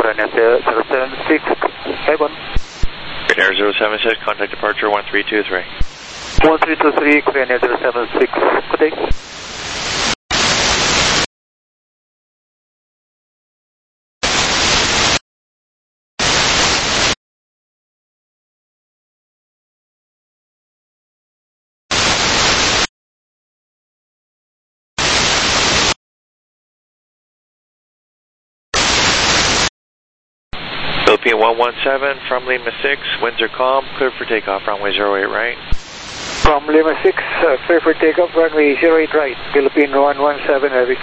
Korean zero seven six, Heaven. Air zero seven six, contact departure one three two three. one three two three, Korean zero seven six, good day. Philippine one one seven from Lima six, winds are calm, clear for takeoff, runway zero eight right. From Lima six, uh, clear for takeoff, runway zero eight right, Philippine one one seven heavy.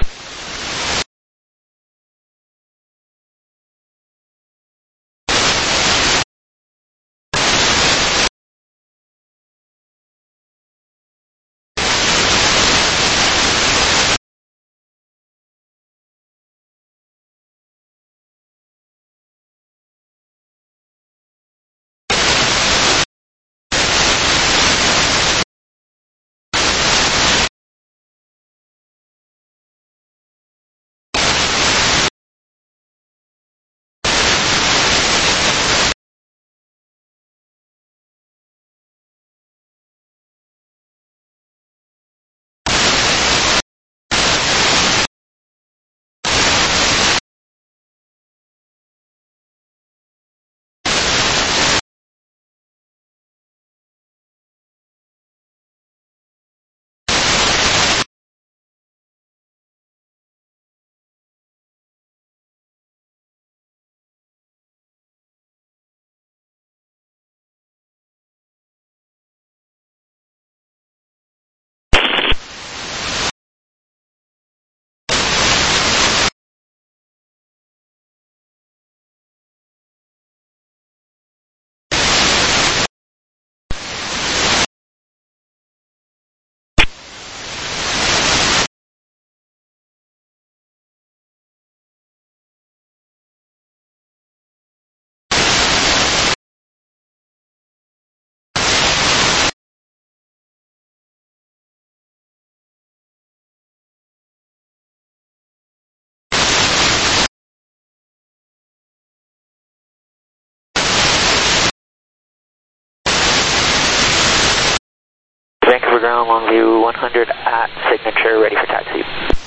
Vancouver ground, Longview one hundred at signature, ready for taxi.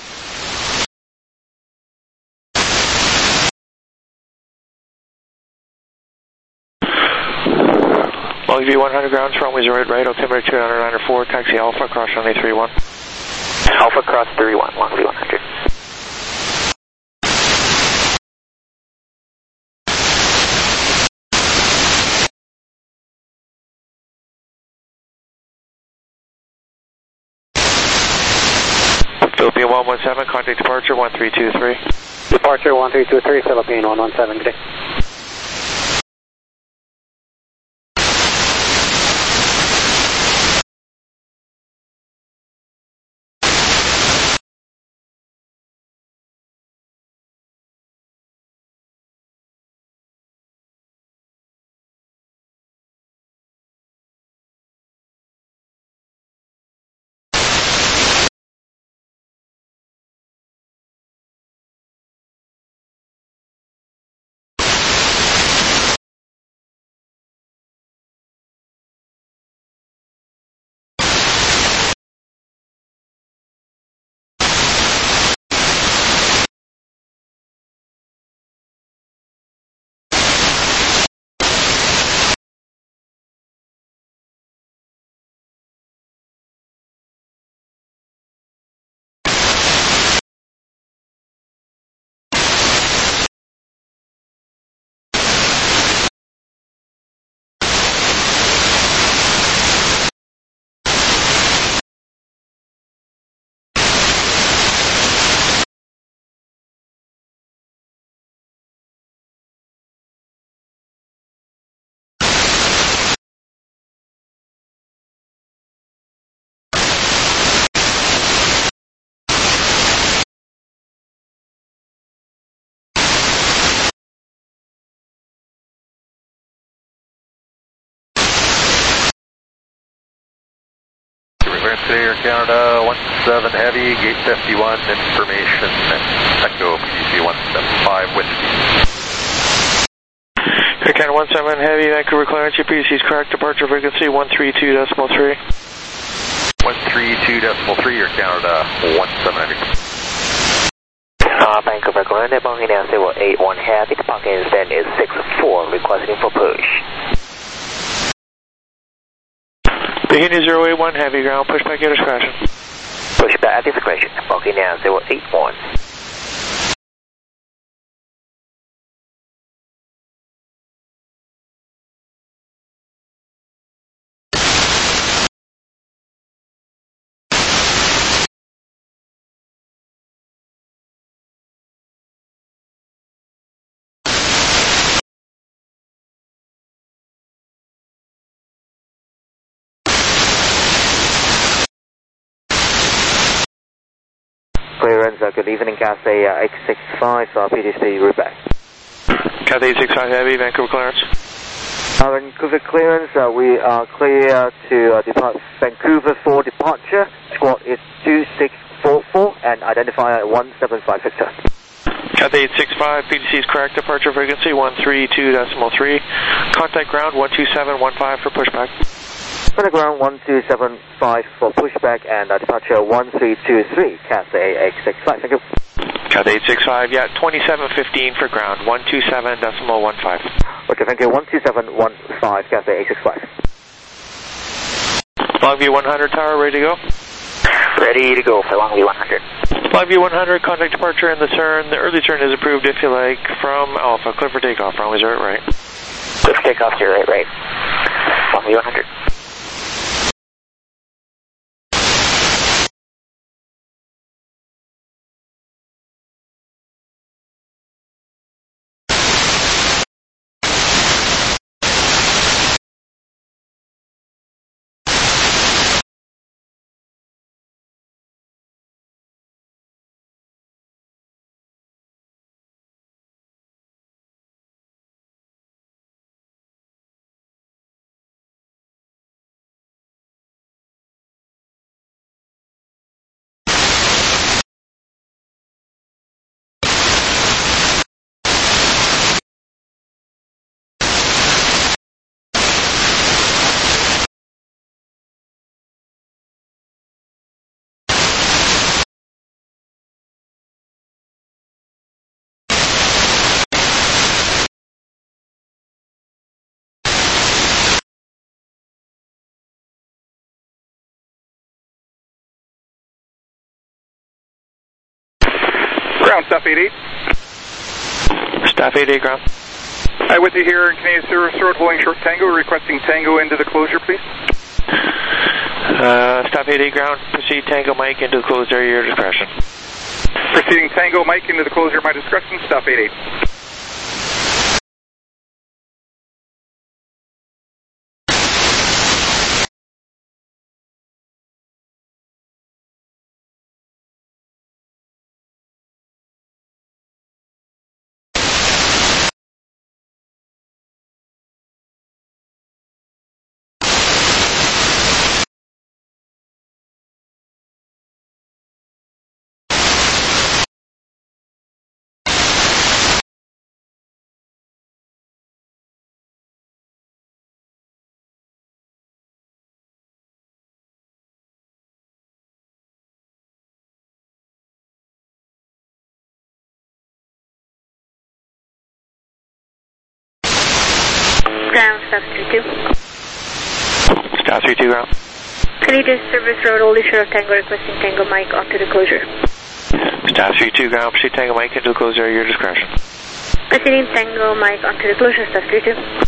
Longview one hundred grounds, runway zero eight right, altimeter two nine nine four, taxi Alpha, cross runway three one. Alpha cross three one, Longview one hundred. Philippine one one seven, contact departure one three two three. Departure one three two three, Philippine one one seven, good day. Air Canada one seven Heavy, gate fifty-one, information, Echo P D C one seven five, Whiskey. American one seven Heavy, Vancouver clearance, your P D C is correct, departure frequency one three two decimal three. one three two decimal three, you're Canada one seven Heavy. Uh, Vancouver clearance, Booking down zero eight one Heavy, the parking stand is six four, requesting for push. Beginning zero eight one Heavy, ground, push back at discretion. Push back at discretion, Booking down zero eight one. Clearance, uh, good evening, Cathay uh, eight six five, uh, P D C, route back. Cathay eight six five Heavy, Vancouver clearance. Uh, Vancouver clearance, uh, we are clear to uh, depart Vancouver for departure. Squad is two six four four and identifier one seven five Victor. Cathay eight six five, P D C is correct, departure frequency one three two decimal three. Contact ground one two seven one five for pushback. Contact ground one two seven five for pushback and uh, departure one three two three, Cathay eight six five, thank you. Cathay eight six five, yeah, twenty-seven fifteen for ground, one two seven decimal one five. Okay, thank you, one two seven one five, Cathay eight six five. Longview one hundred tower, ready to go? Ready to go for Longview one hundred. Longview one hundred, contact departure in the turn. The early turn is approved if you like from Alpha. Clear for takeoff, runway zero right. Clear for takeoff, zero right, right. Longview one hundred. Ground, Staff eight eight. Staff eight eight, ground. Hi, with you here in Canadian Service Road, holding short Tango, requesting Tango into the closure, please. Uh, Staff eight eight, ground. Proceed Tango Mike into the closed area, your discretion. Proceeding Tango Mike into the closure, my discretion, Staff eight eight. Ground, Staff three two. Staff three two, ground. Canadian Service Road, Holy Short Tango, requesting Tango Mike onto the closure. Staff three two, ground. Proceed Tango Mike into the closed area, your discretion. Proceeding Tango Mike onto the closure, Staff three two.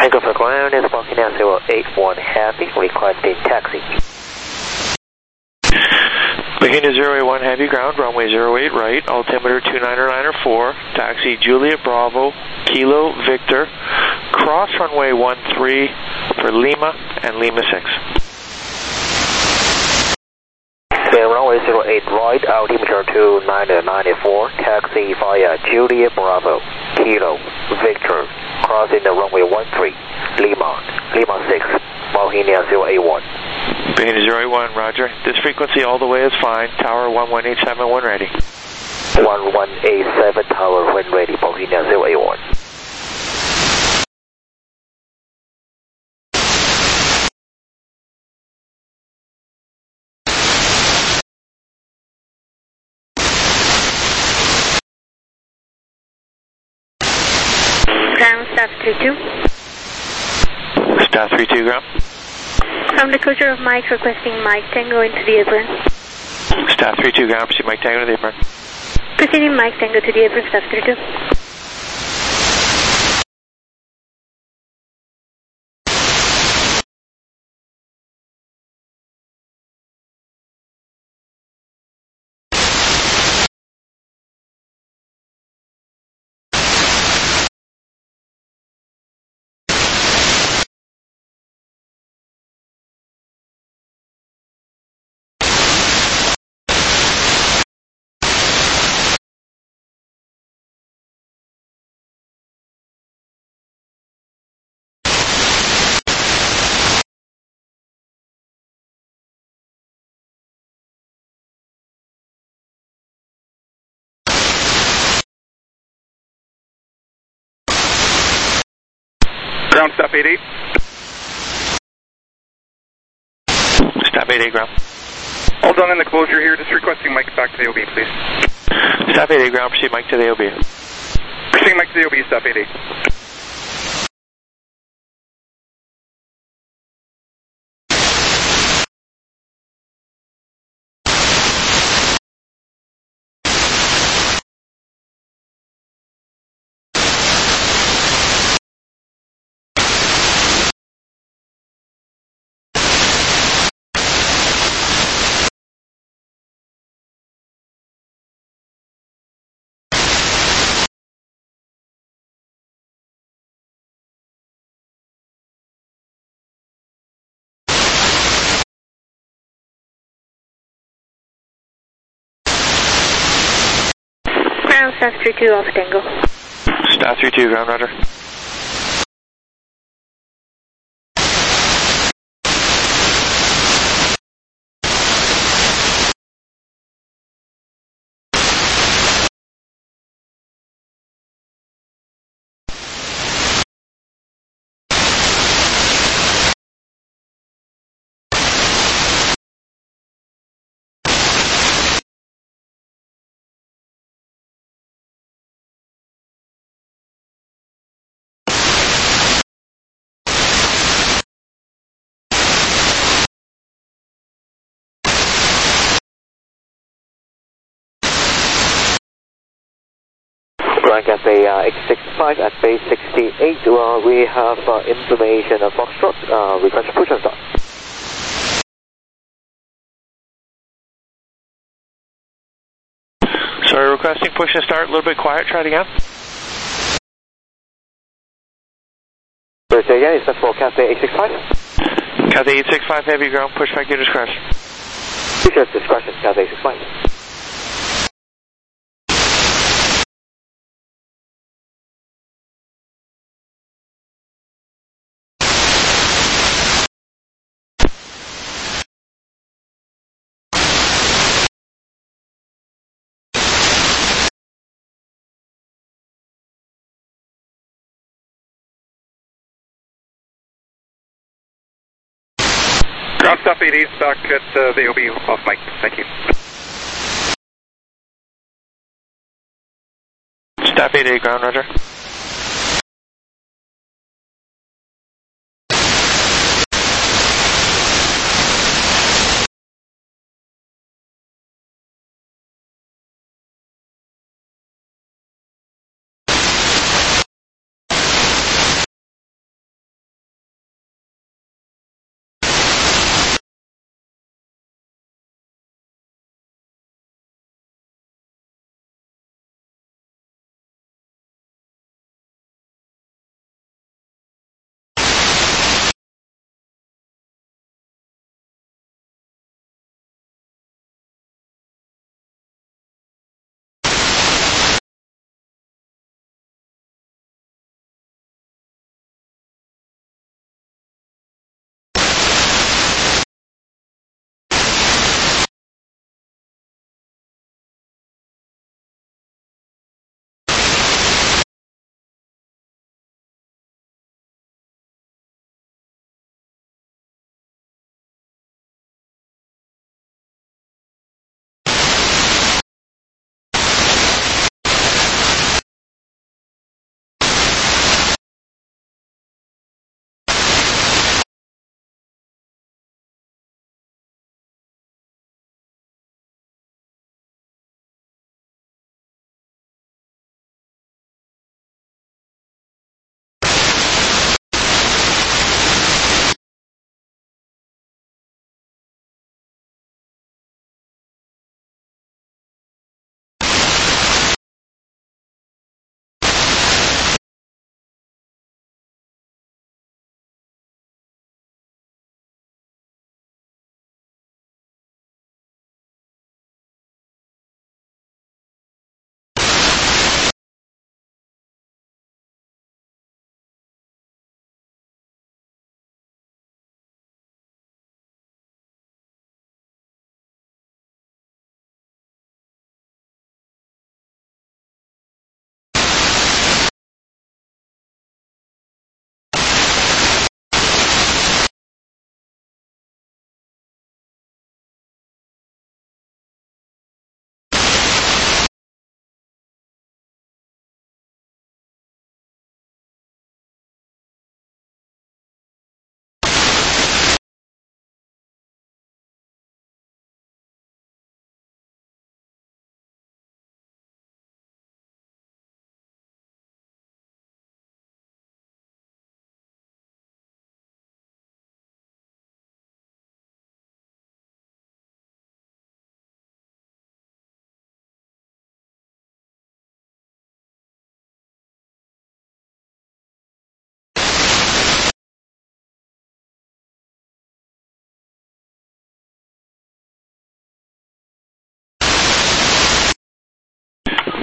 Tango for Clearance, Volcano zero eight one Heavy, requesting taxi. Volcano zero eight one Heavy, ground, runway zero eight right, altimeter two niner niner four, taxi Juliet Bravo, Kilo Victor, cross runway one three for Lima and Lima six. Runway zero eight right, altimeter two niner niner four, taxi via Juliet Bravo, Kilo, Victor, crossing the runway one three, Lima, Lima six, Volcano zero eight one. Volcano zero eight one, roger. This frequency all the way is fine, tower one one eight seven, when ready. one one eight seven, tower when ready, Volcano zero eight one. Ground staff three two. Staff three two, ground. From the closure of Mike, requesting Mike Tango into the apron. Staff three two, ground, proceed Mike Tango to the apron. Proceeding Mike Tango to the apron, staff three two. Ground stop eight eight. Stop eight eight, ground. All done in the closure here, just requesting Mike back to the O B, please. Stop eight eight, ground, proceed Mike to the O B. Proceeding Mike to the O B, stop eight eight. Ground staff three two off Tango. Staff three two, ground, roger. Frank at the uh, X sixty-five at base sixty-eight, uh, we have uh, information of Foxtrot, uh, request push and start. Sorry, requesting push and start, a little bit quiet, try it again. So say again, is that for Cathay eight sixty-five? Cathay eight sixty-five, heavy ground, push back your discretion. Push at discretion, Cathay eight sixty-five. Ground stop eight eight, back at uh, the O B off Mike. Thank you. Staff eight eight, ground, roger.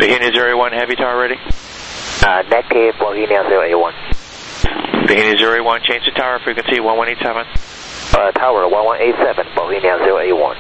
Bohemia zero eight one, heavy tower ready. Uh, negative, Bohemia zero eight one. Bohemia zero eight one, change to tower frequency one one eight seven. Uh, tower one one eight seven, Bohemia zero eight one.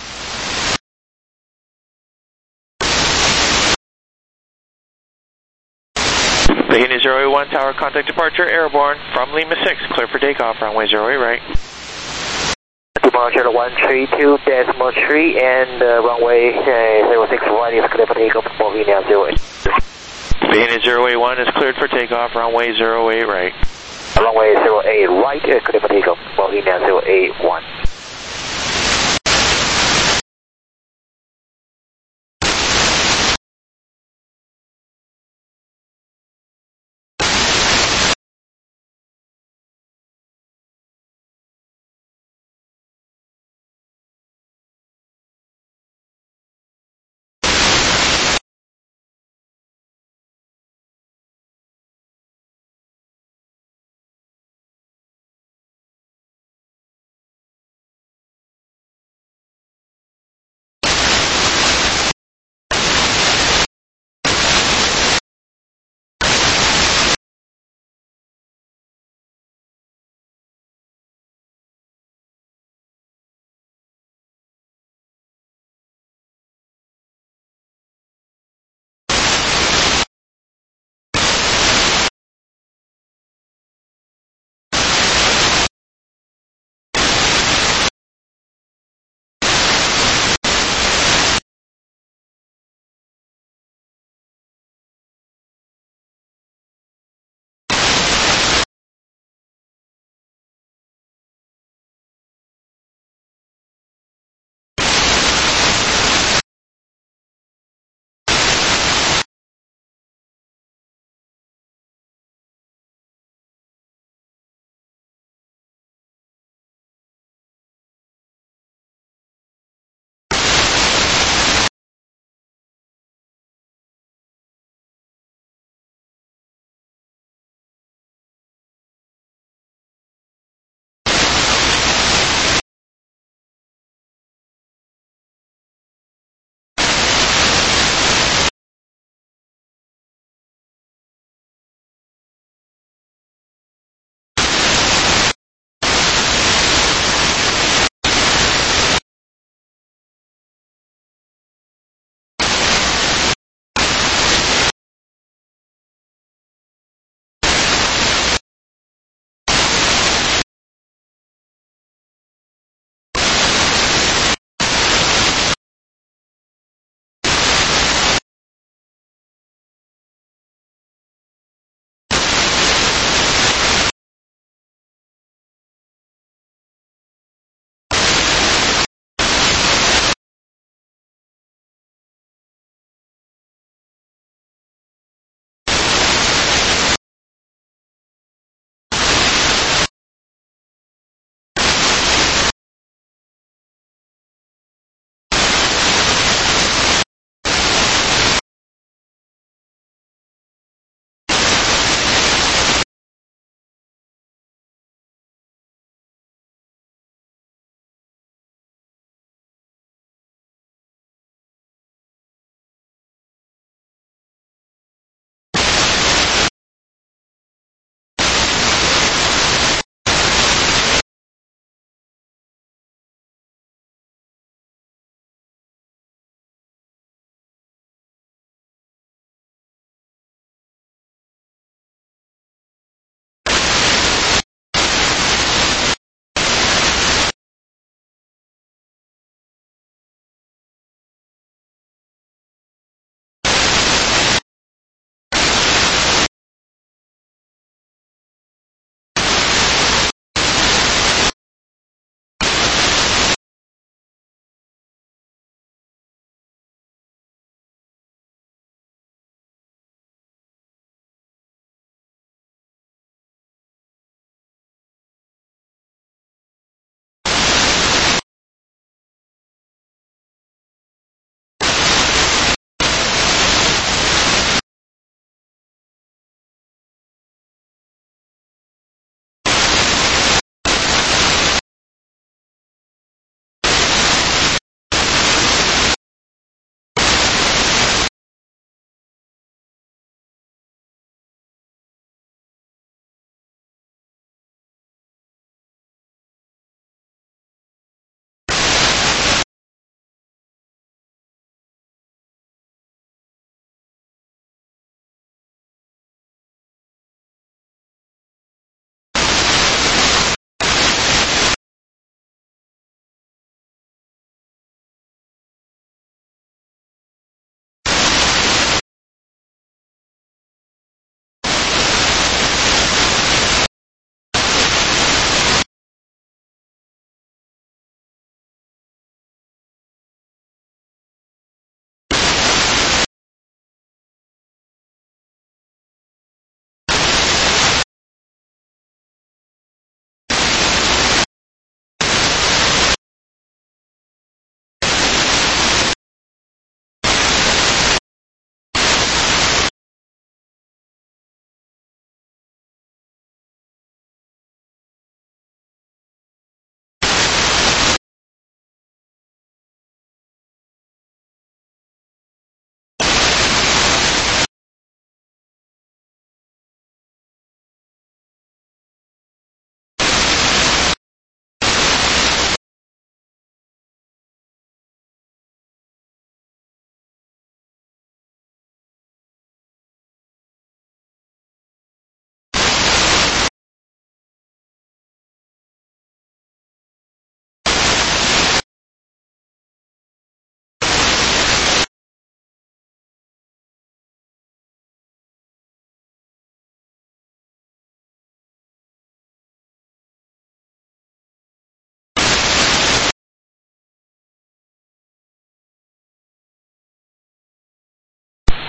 Bohemia zero eight one, tower contact departure, airborne from Lima six, clear for takeoff, runway zero eight right. Departure one three two decimal three and uh, runway uh, zero six right is clear for takeoff, Bohemia zero eight. Bohemia zero eight one is cleared for takeoff, runway zero eight right. Runway zero eight right, uh, clear for takeoff, Bohemia zero eight one.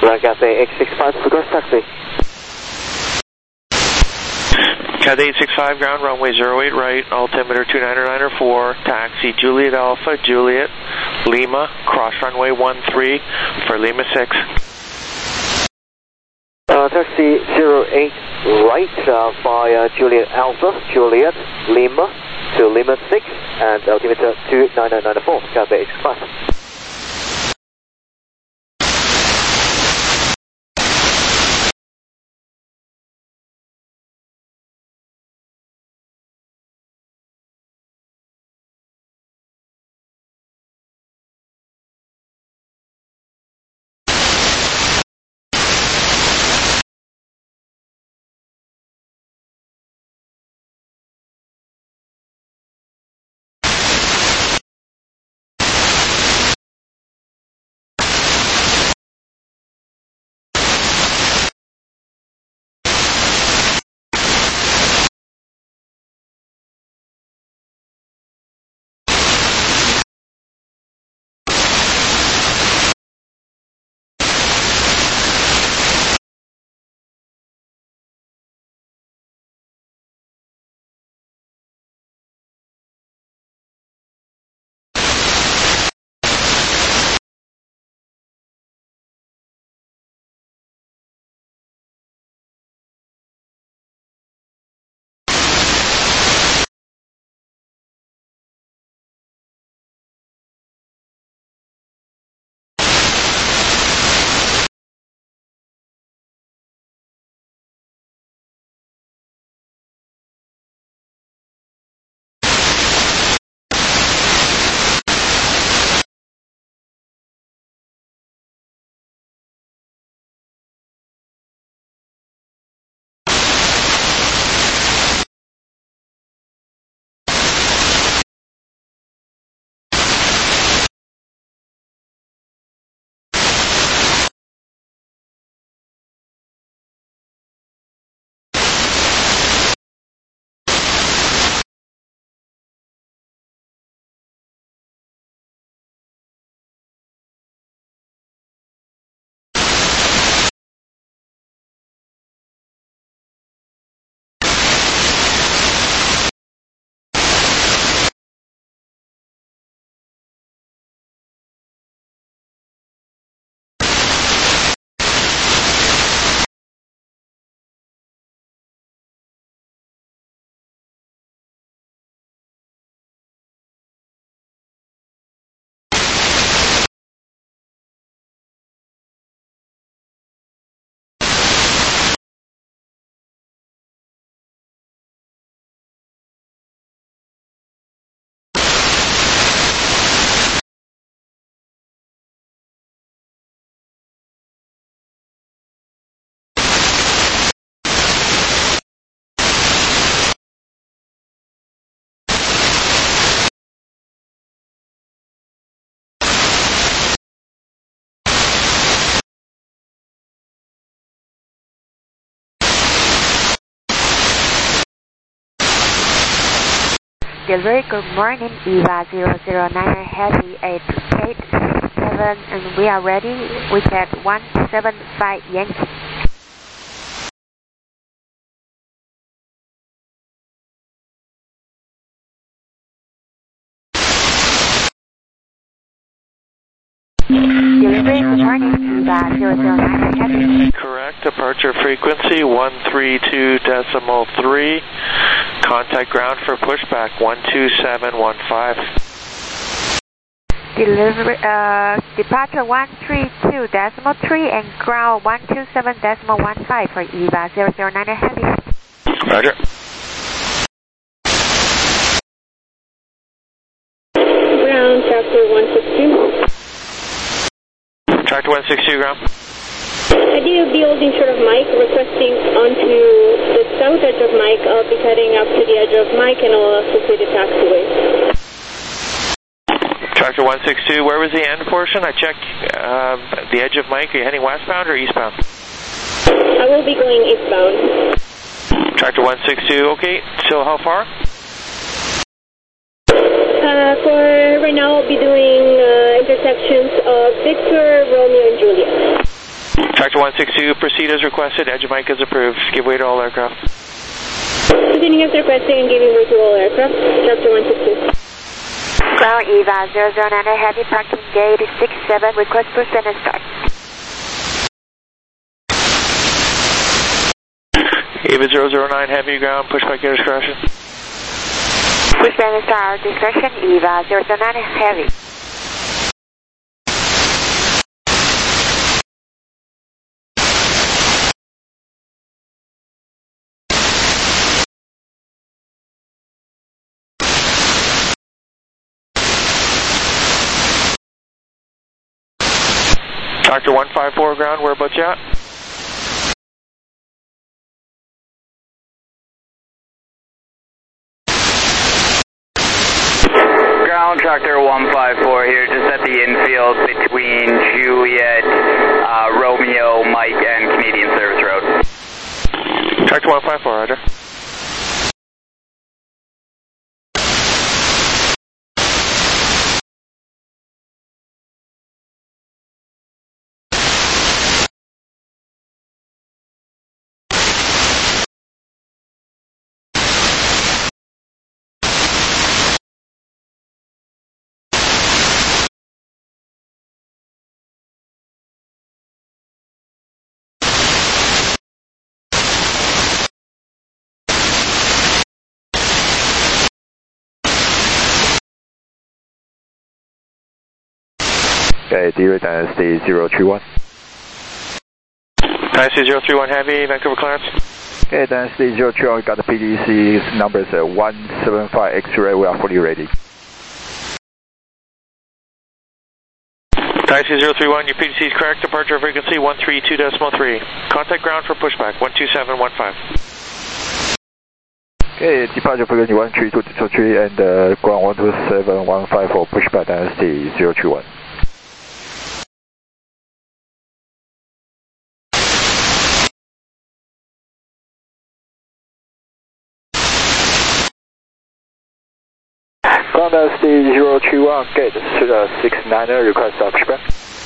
Right, Cathay eight six five, request taxi. Cathay eight six five, ground runway zero eight right, altimeter two niner niner four, taxi Juliet Alpha, Juliet, Lima, cross runway one three for Lima six. Uh, taxi zero eight right uh, via Juliet Alpha, Juliet, Lima to Lima six, and altimeter two niner niner four, Cathay eight six five. Delivery, good morning, EVA zero zero nine Heavy eight eight seven, and we are ready. We get one seven five Yankee. Delivery, good morning, EVA zero zero nine Heavy. Correct, departure frequency one three two decimal three. Contact ground for pushback one two seven one five. Delivery, uh, departure one three two decimal three and ground one two seven decimal one five for EVA zero zero nine Heavy. Roger. Ground, tractor one six two. Tractor one six two, ground. Idea building short of Mike, requesting onto the south edge of Mike. I'll be heading up to the edge of Mike and I'll also see the taxiway. Tractor one six two, where was the end portion? I checked uh, the edge of Mike. Are you heading westbound or eastbound? I will be going eastbound. Tractor one six two, okay. So how far? Uh, for right now, I'll be doing uh, intersections of Victor, Romeo, and Juliet. Tractor one six two, proceed as requested. Edge of Mike is approved. Give way to all aircraft. Continuing after requesting and giving way to all aircraft. Tractor one six two. Ground Eva zero zero nine Heavy, parking gate six seven, request push band and start. Eva zero zero nine Heavy, ground, pushback your discretion. Push band and start, discretion, Eva zero zero nine Heavy. Tractor one five four, ground, whereabouts you at? Ground, Tractor one five four here, just at the infield between Juliet, uh, Romeo, Mike, and Canadian Service Road. Tractor one five four, roger. Okay, Deer Dynasty zero three one. Dynasty zero three one Heavy, Vancouver clearance. Okay, Dynasty zero three one, got the P D C numbers at one seven five X-ray, we are fully ready. Dynasty zero three one, your P D C is correct, departure frequency one three two decimal three. Contact ground for pushback, one two seven one five. Okay, departure frequency one three two decimal three and uh, ground one two seven one five for pushback Dynasty zero three one. Ground Dynasty zero three one, gate uh, six niner, request uh, pushback.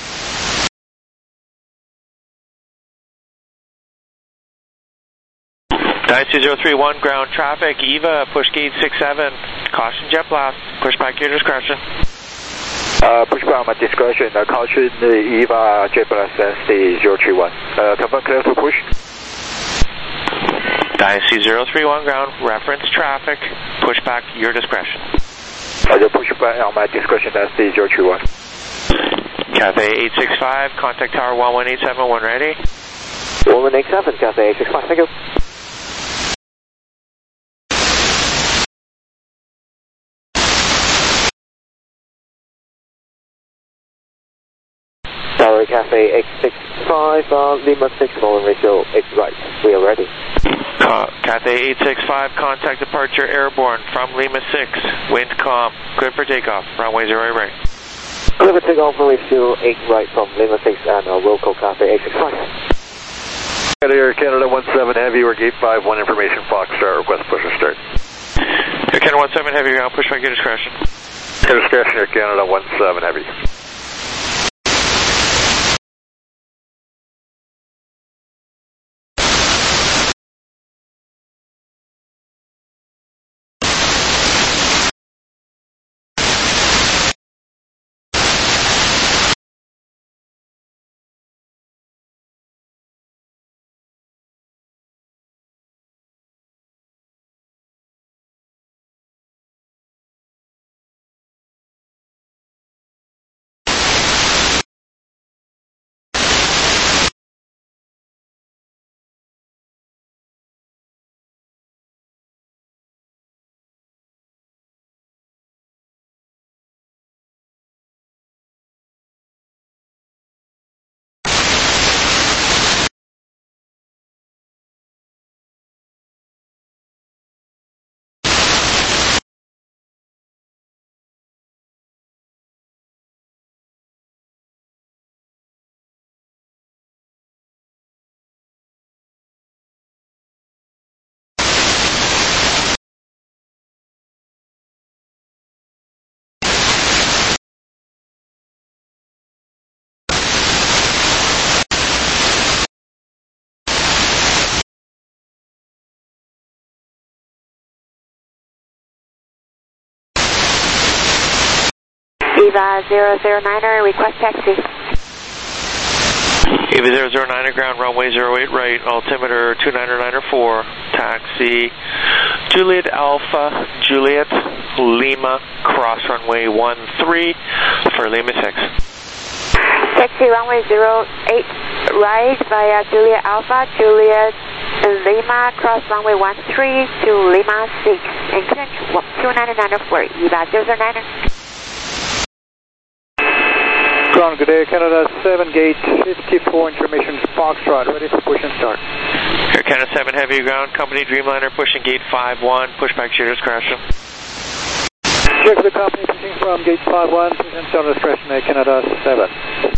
Dynasty zero three one, ground traffic, Eva, push gate six seven, caution jet blast, pushback your discretion. Uh, pushback my discretion, uh, caution uh, Eva, jet blast Dynasty zero three one. Uh, confirm clear to push. Dynasty zero three one, ground, reference traffic, pushback your discretion. I will push back on my discretion, that's the zero three one. Cathay eight six five, contact tower one one eight seven, when ready. one one eight seven, Cathay eight six five, thank you. Tower Cathay eight six five, uh, Lima six, following ratio eight right, we are ready. Uh, Cathay eight six five, contact departure airborne from Lima six, wind calm, good for takeoff, runway zero right. Clear for takeoff, runway zero eight right from Lima six and uh, local Cathay eight six five. Air Canada one seven Heavy, we're gate five one information, Foxtrot, request push and start. Air Canada one seven Heavy, ground, pushback your discretion. Your discretion, Air Canada one seven Heavy. EVA zero zero niner, request taxi. EVA zero zero niner, ground runway zero eight right, altimeter two niner niner four, taxi Juliet Alpha, Juliet, Lima, cross runway one three for Lima six. Taxi runway zero eight right via Juliet Alpha, Juliet Lima, cross runway one three to Lima six, and clearance two niner niner four, EVA zero zero niner. Ground, good day, Canada seven, gate fifty-four, information Foxtrot, ready for push and start. Air Canada seven, heavy ground, company Dreamliner, pushing gate five one, pushback jitters, crashing. Check for the company pushing from gate five one, push and start discretion, Air Canada seven.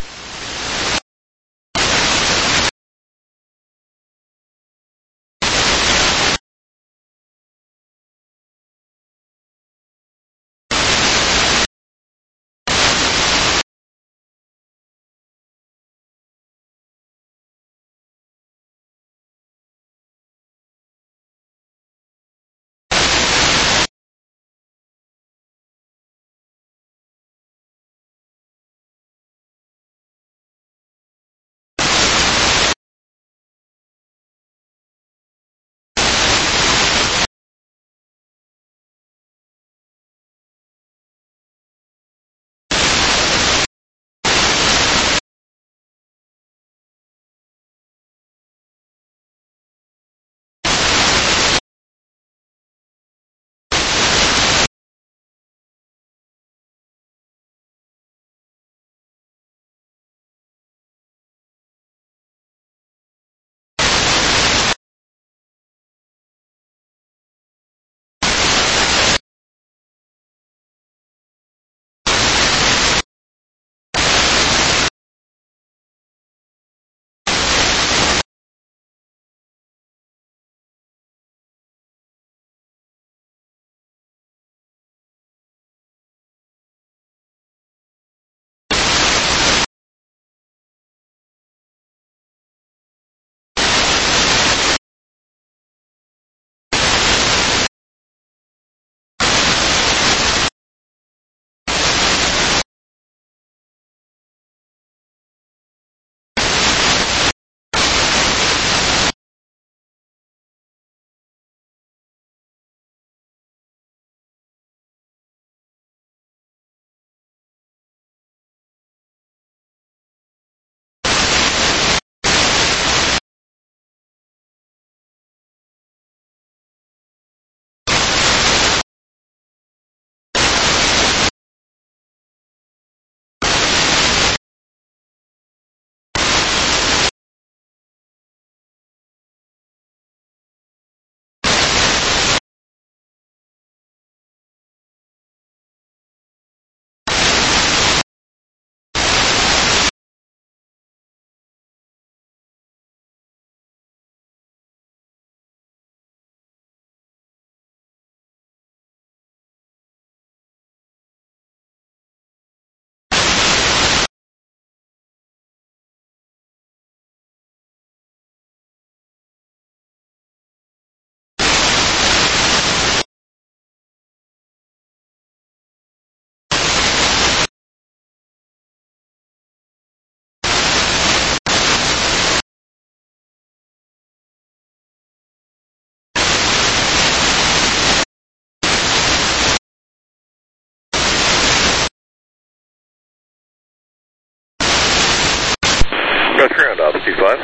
That's ground, Office two five.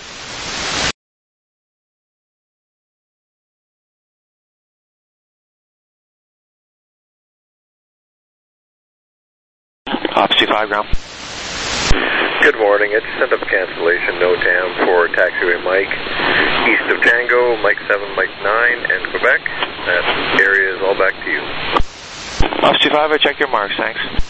Office two five, ground. Good morning, it's sent up cancellation, no T A M for taxiway Mike, east of Tango, Mike seven, Mike nine, and Quebec. That area is all back to you. Office two five, I check your marks, thanks.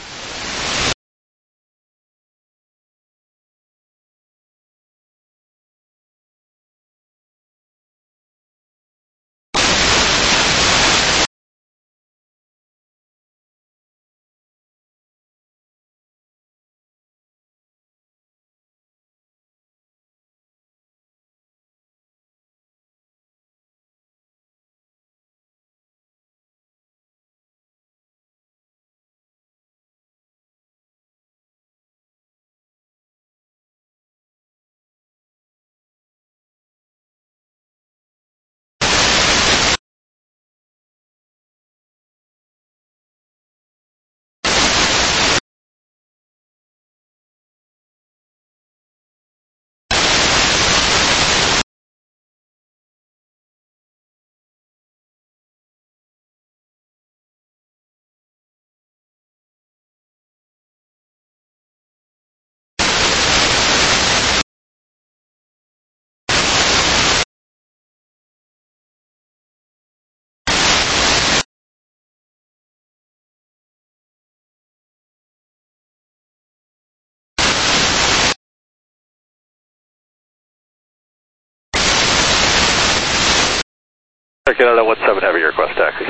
Canada one seven Heavy, request taxi.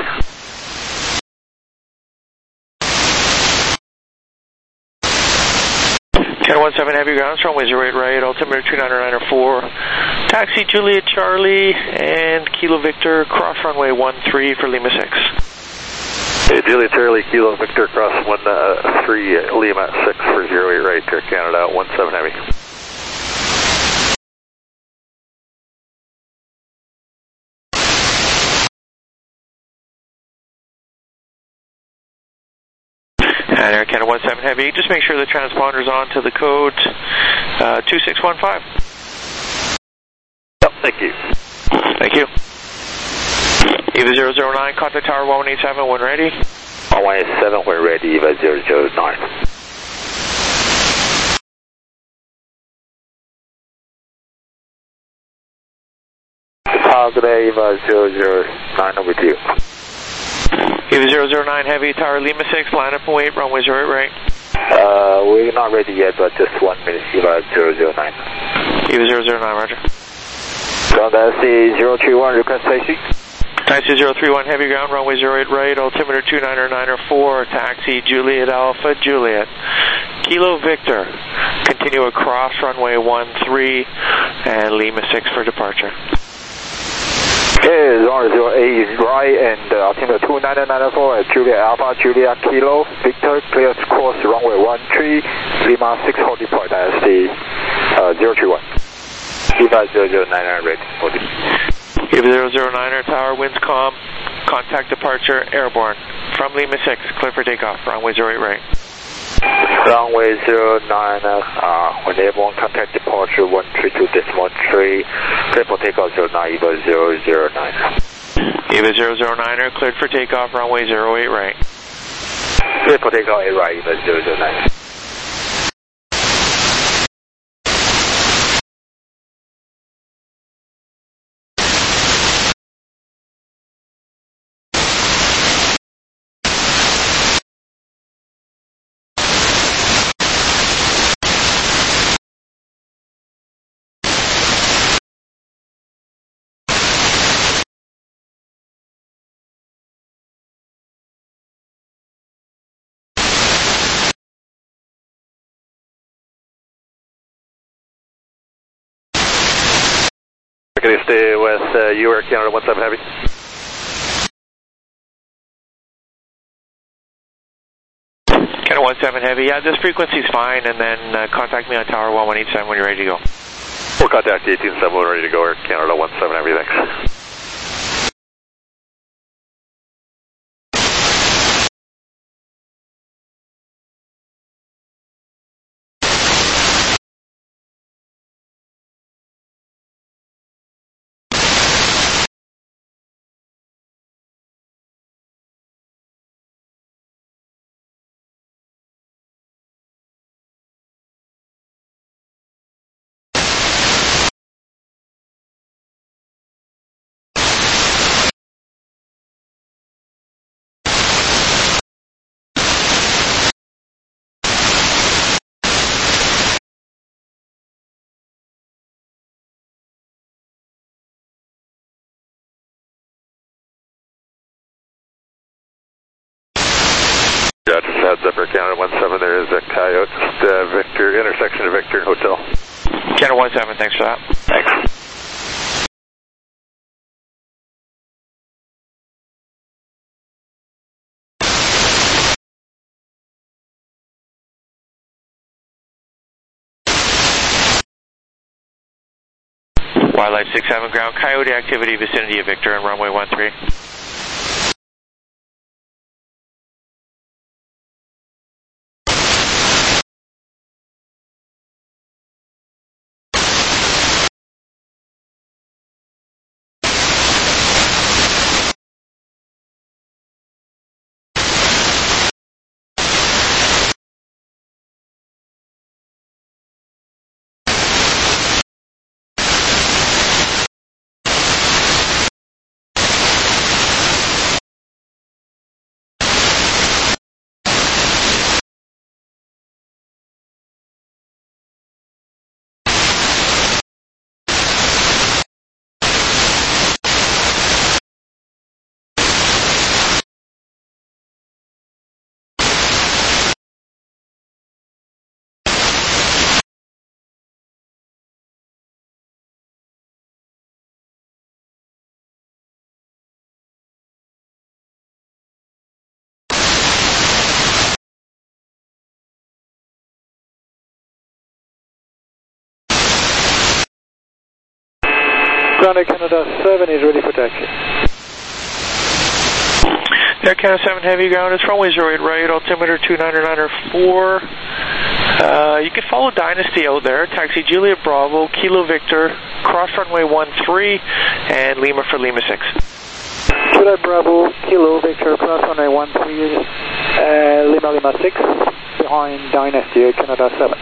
Canada one seven Heavy, ground, runway zero eight right, altimeter two nine nine four, taxi Juliet Charlie and Kilo Victor, cross runway one three for Lima six. Hey, Juliet Charlie, Kilo Victor, cross one three, Lima six for zero eight right, Air Canada one seven Heavy. And Air Canada one seven Heavy, just make sure the transponder's on to the code uh, two six one five. Yep, thank you. Thank you. Eva zero zero nine, contact tower one one eight seven when ready. one one eight seven, we're ready, Eva zero zero nine. Positive, Eva zero zero nine, over to you. Eva zero zero nine Heavy, tower Lima six, line up and wait, runway zero eight right. Uh, we're not ready yet, but just one minute, Eva zero zero nine. Eva zero zero nine, roger. Ground I C zero three one, request taxi. Taxi zero three one Heavy, ground, runway zero eight right, altimeter two nine nine four, taxi Juliet Alpha Juliet. Kilo Victor, continue across runway one three and Lima six for departure. Okay, zone zero eight right and uh, altimeter two nine nine four at Juliet Alpha, Juliet Kilo, Victor, clear course runway one three, Lima six, hold deploy, I C uh, zero three one. Eva zero zero nine nine ready, hold it. Eva zero zero nine, tower, winds calm, contact departure, airborne. From Lima six, clear for takeoff, runway zero eight right. Runway zero nine, uh, when airborne, contact departure one three two decimal three, clear for takeoff zero nine, Eva zero zero nine. Eva zero zero nine, cleared for takeoff, runway zero eight right. Clear for takeoff eight right, Eva zero zero nine. Can you stay with uh, you, Air Canada one seven Heavy? Canada one seven Heavy, yeah, this frequency's fine, and then uh, contact me on tower one one eight seven when you're ready to go. We'll contact the eighteen seven when ready to go, Air Canada one seven Heavy, thanks. Yeah, just heads up, Air Canada one seven, there is a coyote, just uh, Victor, intersection of Victor and Hotel. Canada one seven, thanks for that. Thanks. Wildlife six seven, ground, coyote activity, vicinity of Victor and runway one three. Ground Canada seven is ready for taxi. Air Canada seven Heavy ground, it's runway zero eight right, altimeter two nine nine four. Uh, you can follow Dynasty out there, taxi Juliet Bravo, Kilo Victor, cross runway one three, and Lima for Lima six. Juliet Bravo, Kilo Victor, cross runway one three, uh, Lima Lima six, behind Dynasty, Air Canada seven.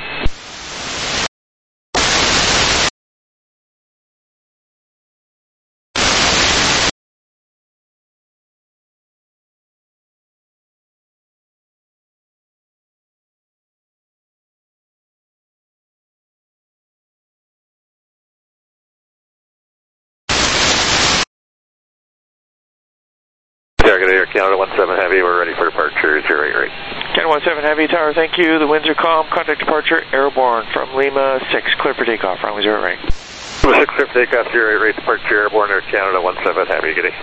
Target Air Canada one seven Heavy, we're ready for departure, zero eight right. Canada one seven Heavy, tower, thank you. The winds are calm, contact departure, airborne from Lima six, clear for takeoff, runway zero right. Lima six, clear for takeoff, zero eight right, departure, airborne, Air Canada one seven Heavy, good day.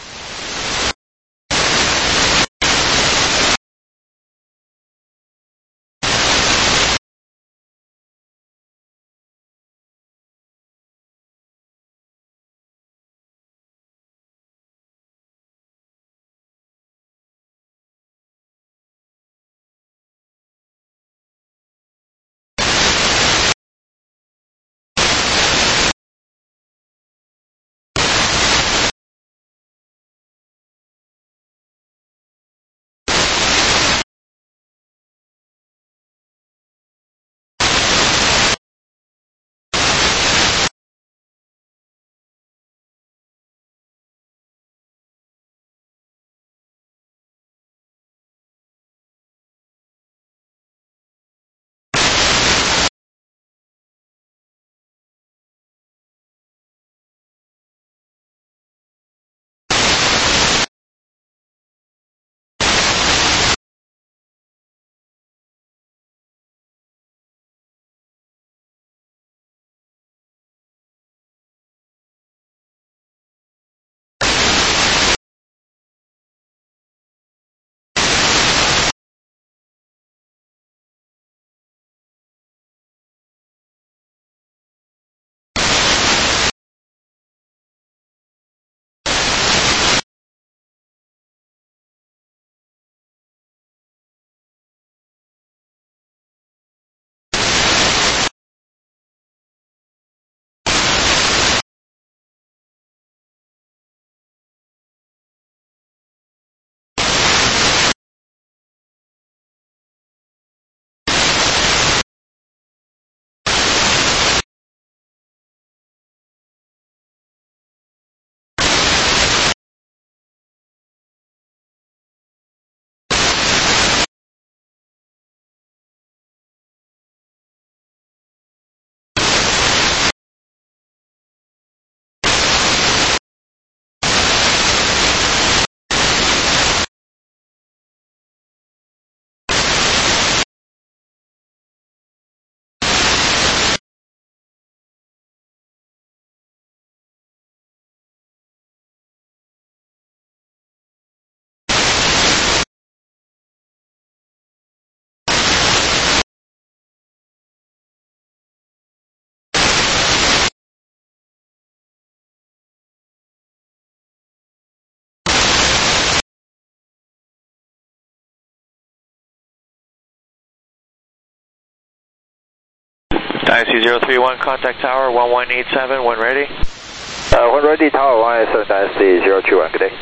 Dynasty zero three one, contact tower one one eight seven, when ready. Uh, when ready, tower one eight seven, Dynasty zero two one, good day.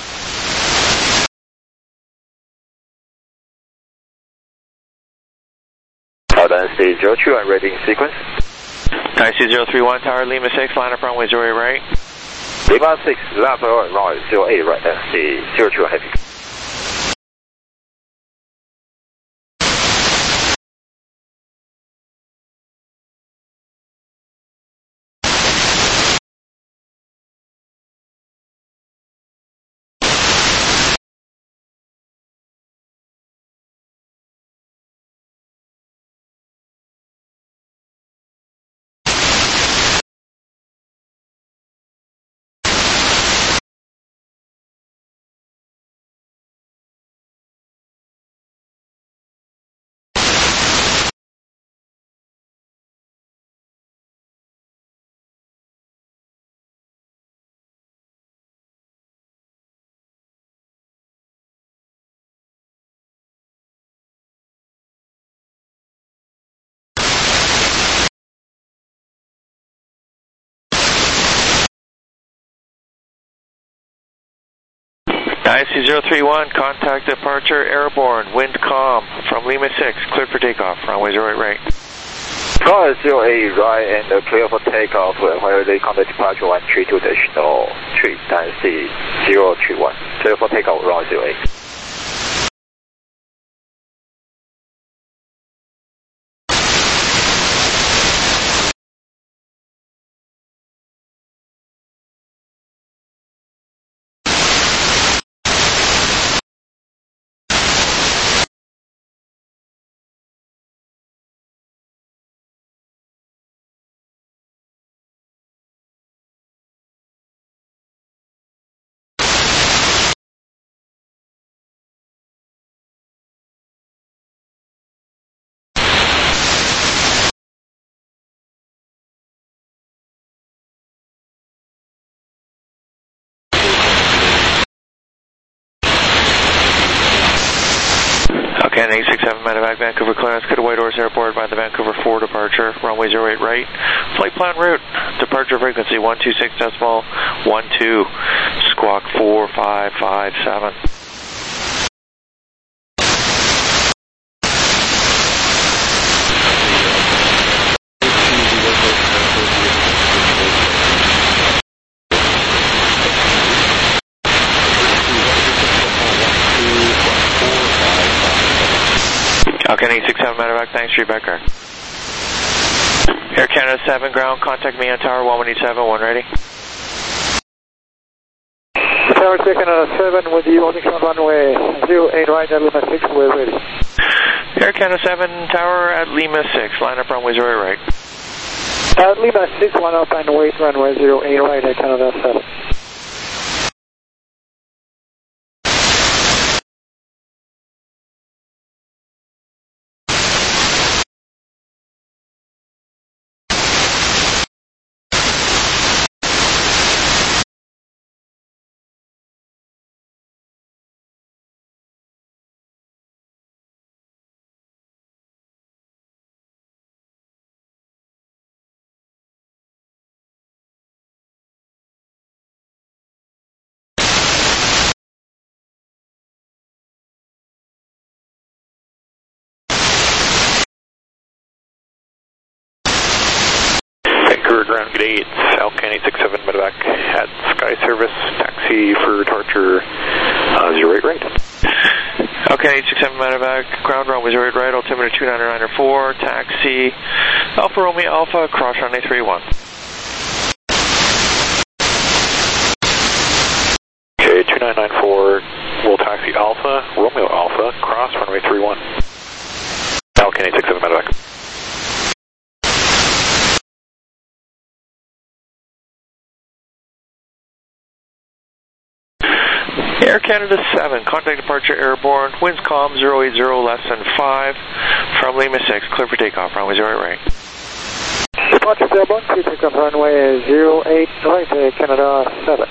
Tower Dynasty zero two one, ready in sequence. Dynasty zero three one, tower Lima six, line up runway zero eight right. Lima six, line up runway zero eight right, Dynasty zero two one, heavy. I C zero three one, contact departure airborne, wind calm from Lima six, cleared for takeoff, runway zero eight right. Runway zero eight right and uh, clear for takeoff, uh, where they contact departure one three two additional three, I C zero three one, clear for takeoff, runway zero eight. Okay, eight six seven medevac, Vancouver clearance, go to Whitehorse Airport by the Vancouver four departure, runway zero eight right, flight plan route, departure frequency one two six decimal one two, squawk four five five seven. Okay, eight six seven medevac, thanks for your back car. Air Canada seven ground, contact me on tower one one eight seven, one ready. Tower Canada seven with you holding on runway zero eight right at Lima six, we're ready. Air Canada seven tower at Lima six, line up runway zero eight right. At Lima six, one up and wait runway zero eight right at Canada seven. Vancouver ground gate eight, Alcan eight six seven medevac at Sky Service, taxi for departure uh, zero eight right. Okay, eight six seven medevac, ground runway zero eight right, altimeter two nine nine four, taxi, Alpha Romeo Alpha, cross runway three one. Okay, two nine nine four, will taxi Alpha, Romeo Alpha, cross runway three one. Alcan eight six seven medevac. Air Canada seven, contact departure airborne, winds calm zero eight zero less than five, from Lima six, clear for takeoff, runway zero eight right. Departure airborne, clear takeoff runway zero eight right, uh, Canada seven.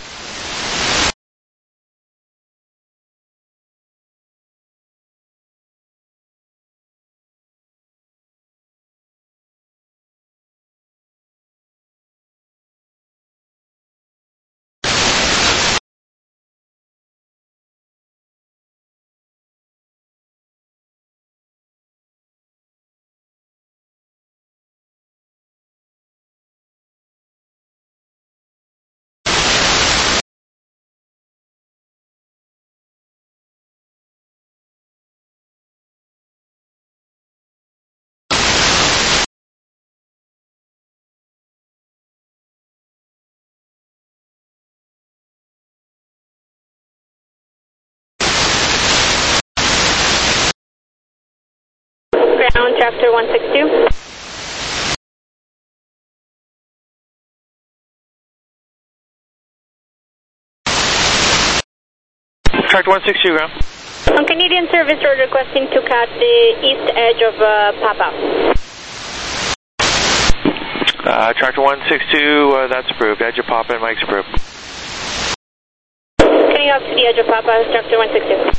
Ground Tractor one six two. Tractor one six two, ground. On Canadian Service Road, requesting to cut the east edge of uh, Papa. Uh, Tractor one six two, uh, that's approved. Edge of Papa and Mike's approved. Cutting off to the edge of Papa, Tractor one six two.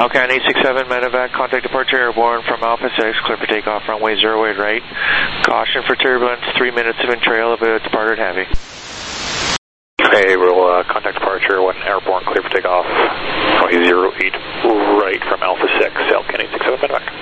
Falcon eight six seven, medevac, contact departure airborne from Alpha six, clear for takeoff, runway zero eight right. Caution for turbulence, three minutes of entrail of a departed heavy. Okay, we'll uh, contact departure when airborne, clear for takeoff, runway zero eight right from Alpha six, Falcon eight six seven, medevac.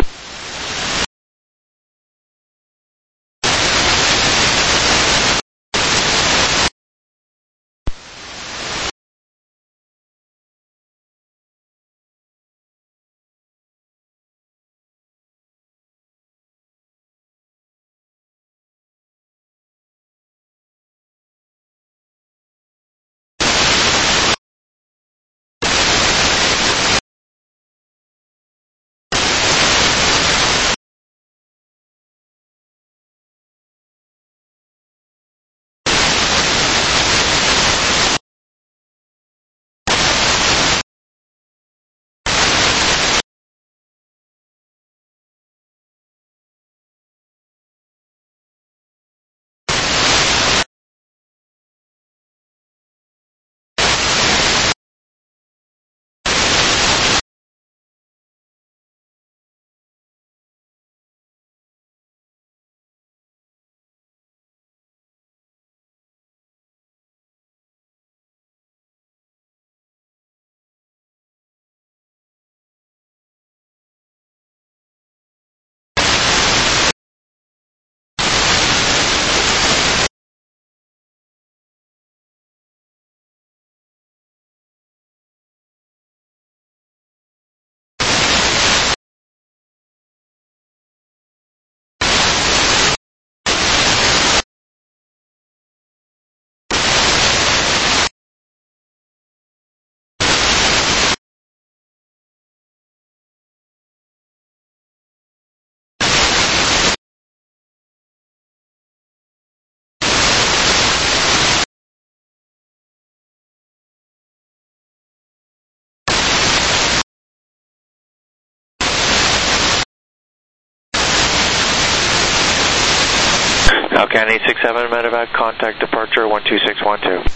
Falcon eight six seven, medevac, contact departure one two six one two.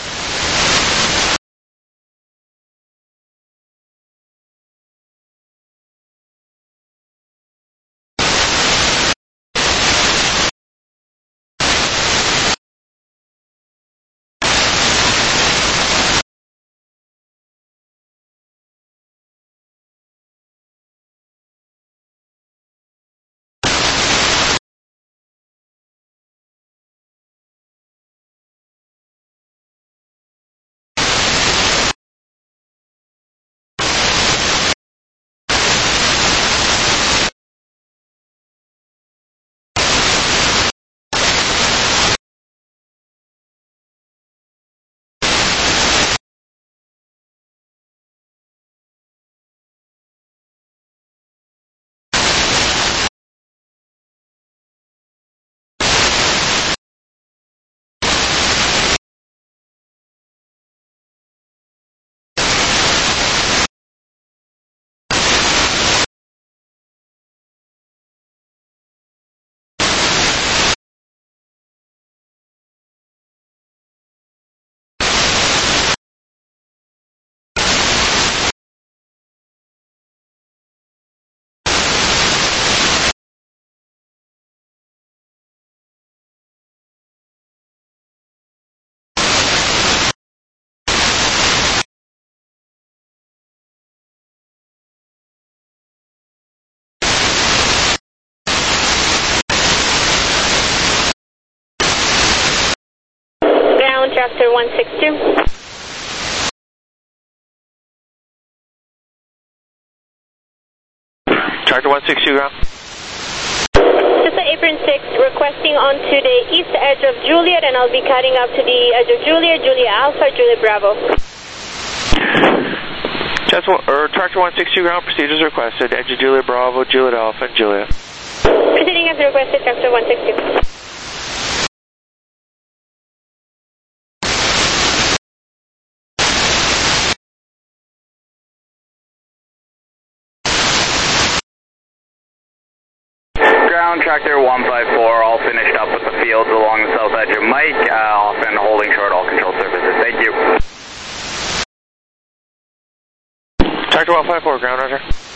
Tractor one six two. Tractor one six two, ground. Cessna Apron six, requesting onto the east edge of Juliet, and I'll be cutting up to the edge of Juliet, Juliet Alpha, Juliet Bravo. Just one, or Tractor one six two, ground, procedures requested, edge of Juliet Bravo, Juliet Alpha, and Juliet. Proceeding as requested, Tractor one six two. Ground Tractor one five four, all finished up with the fields along the south edge of Mike, uh, off and holding short all control surfaces. Thank you. Tractor one five four, ground, roger.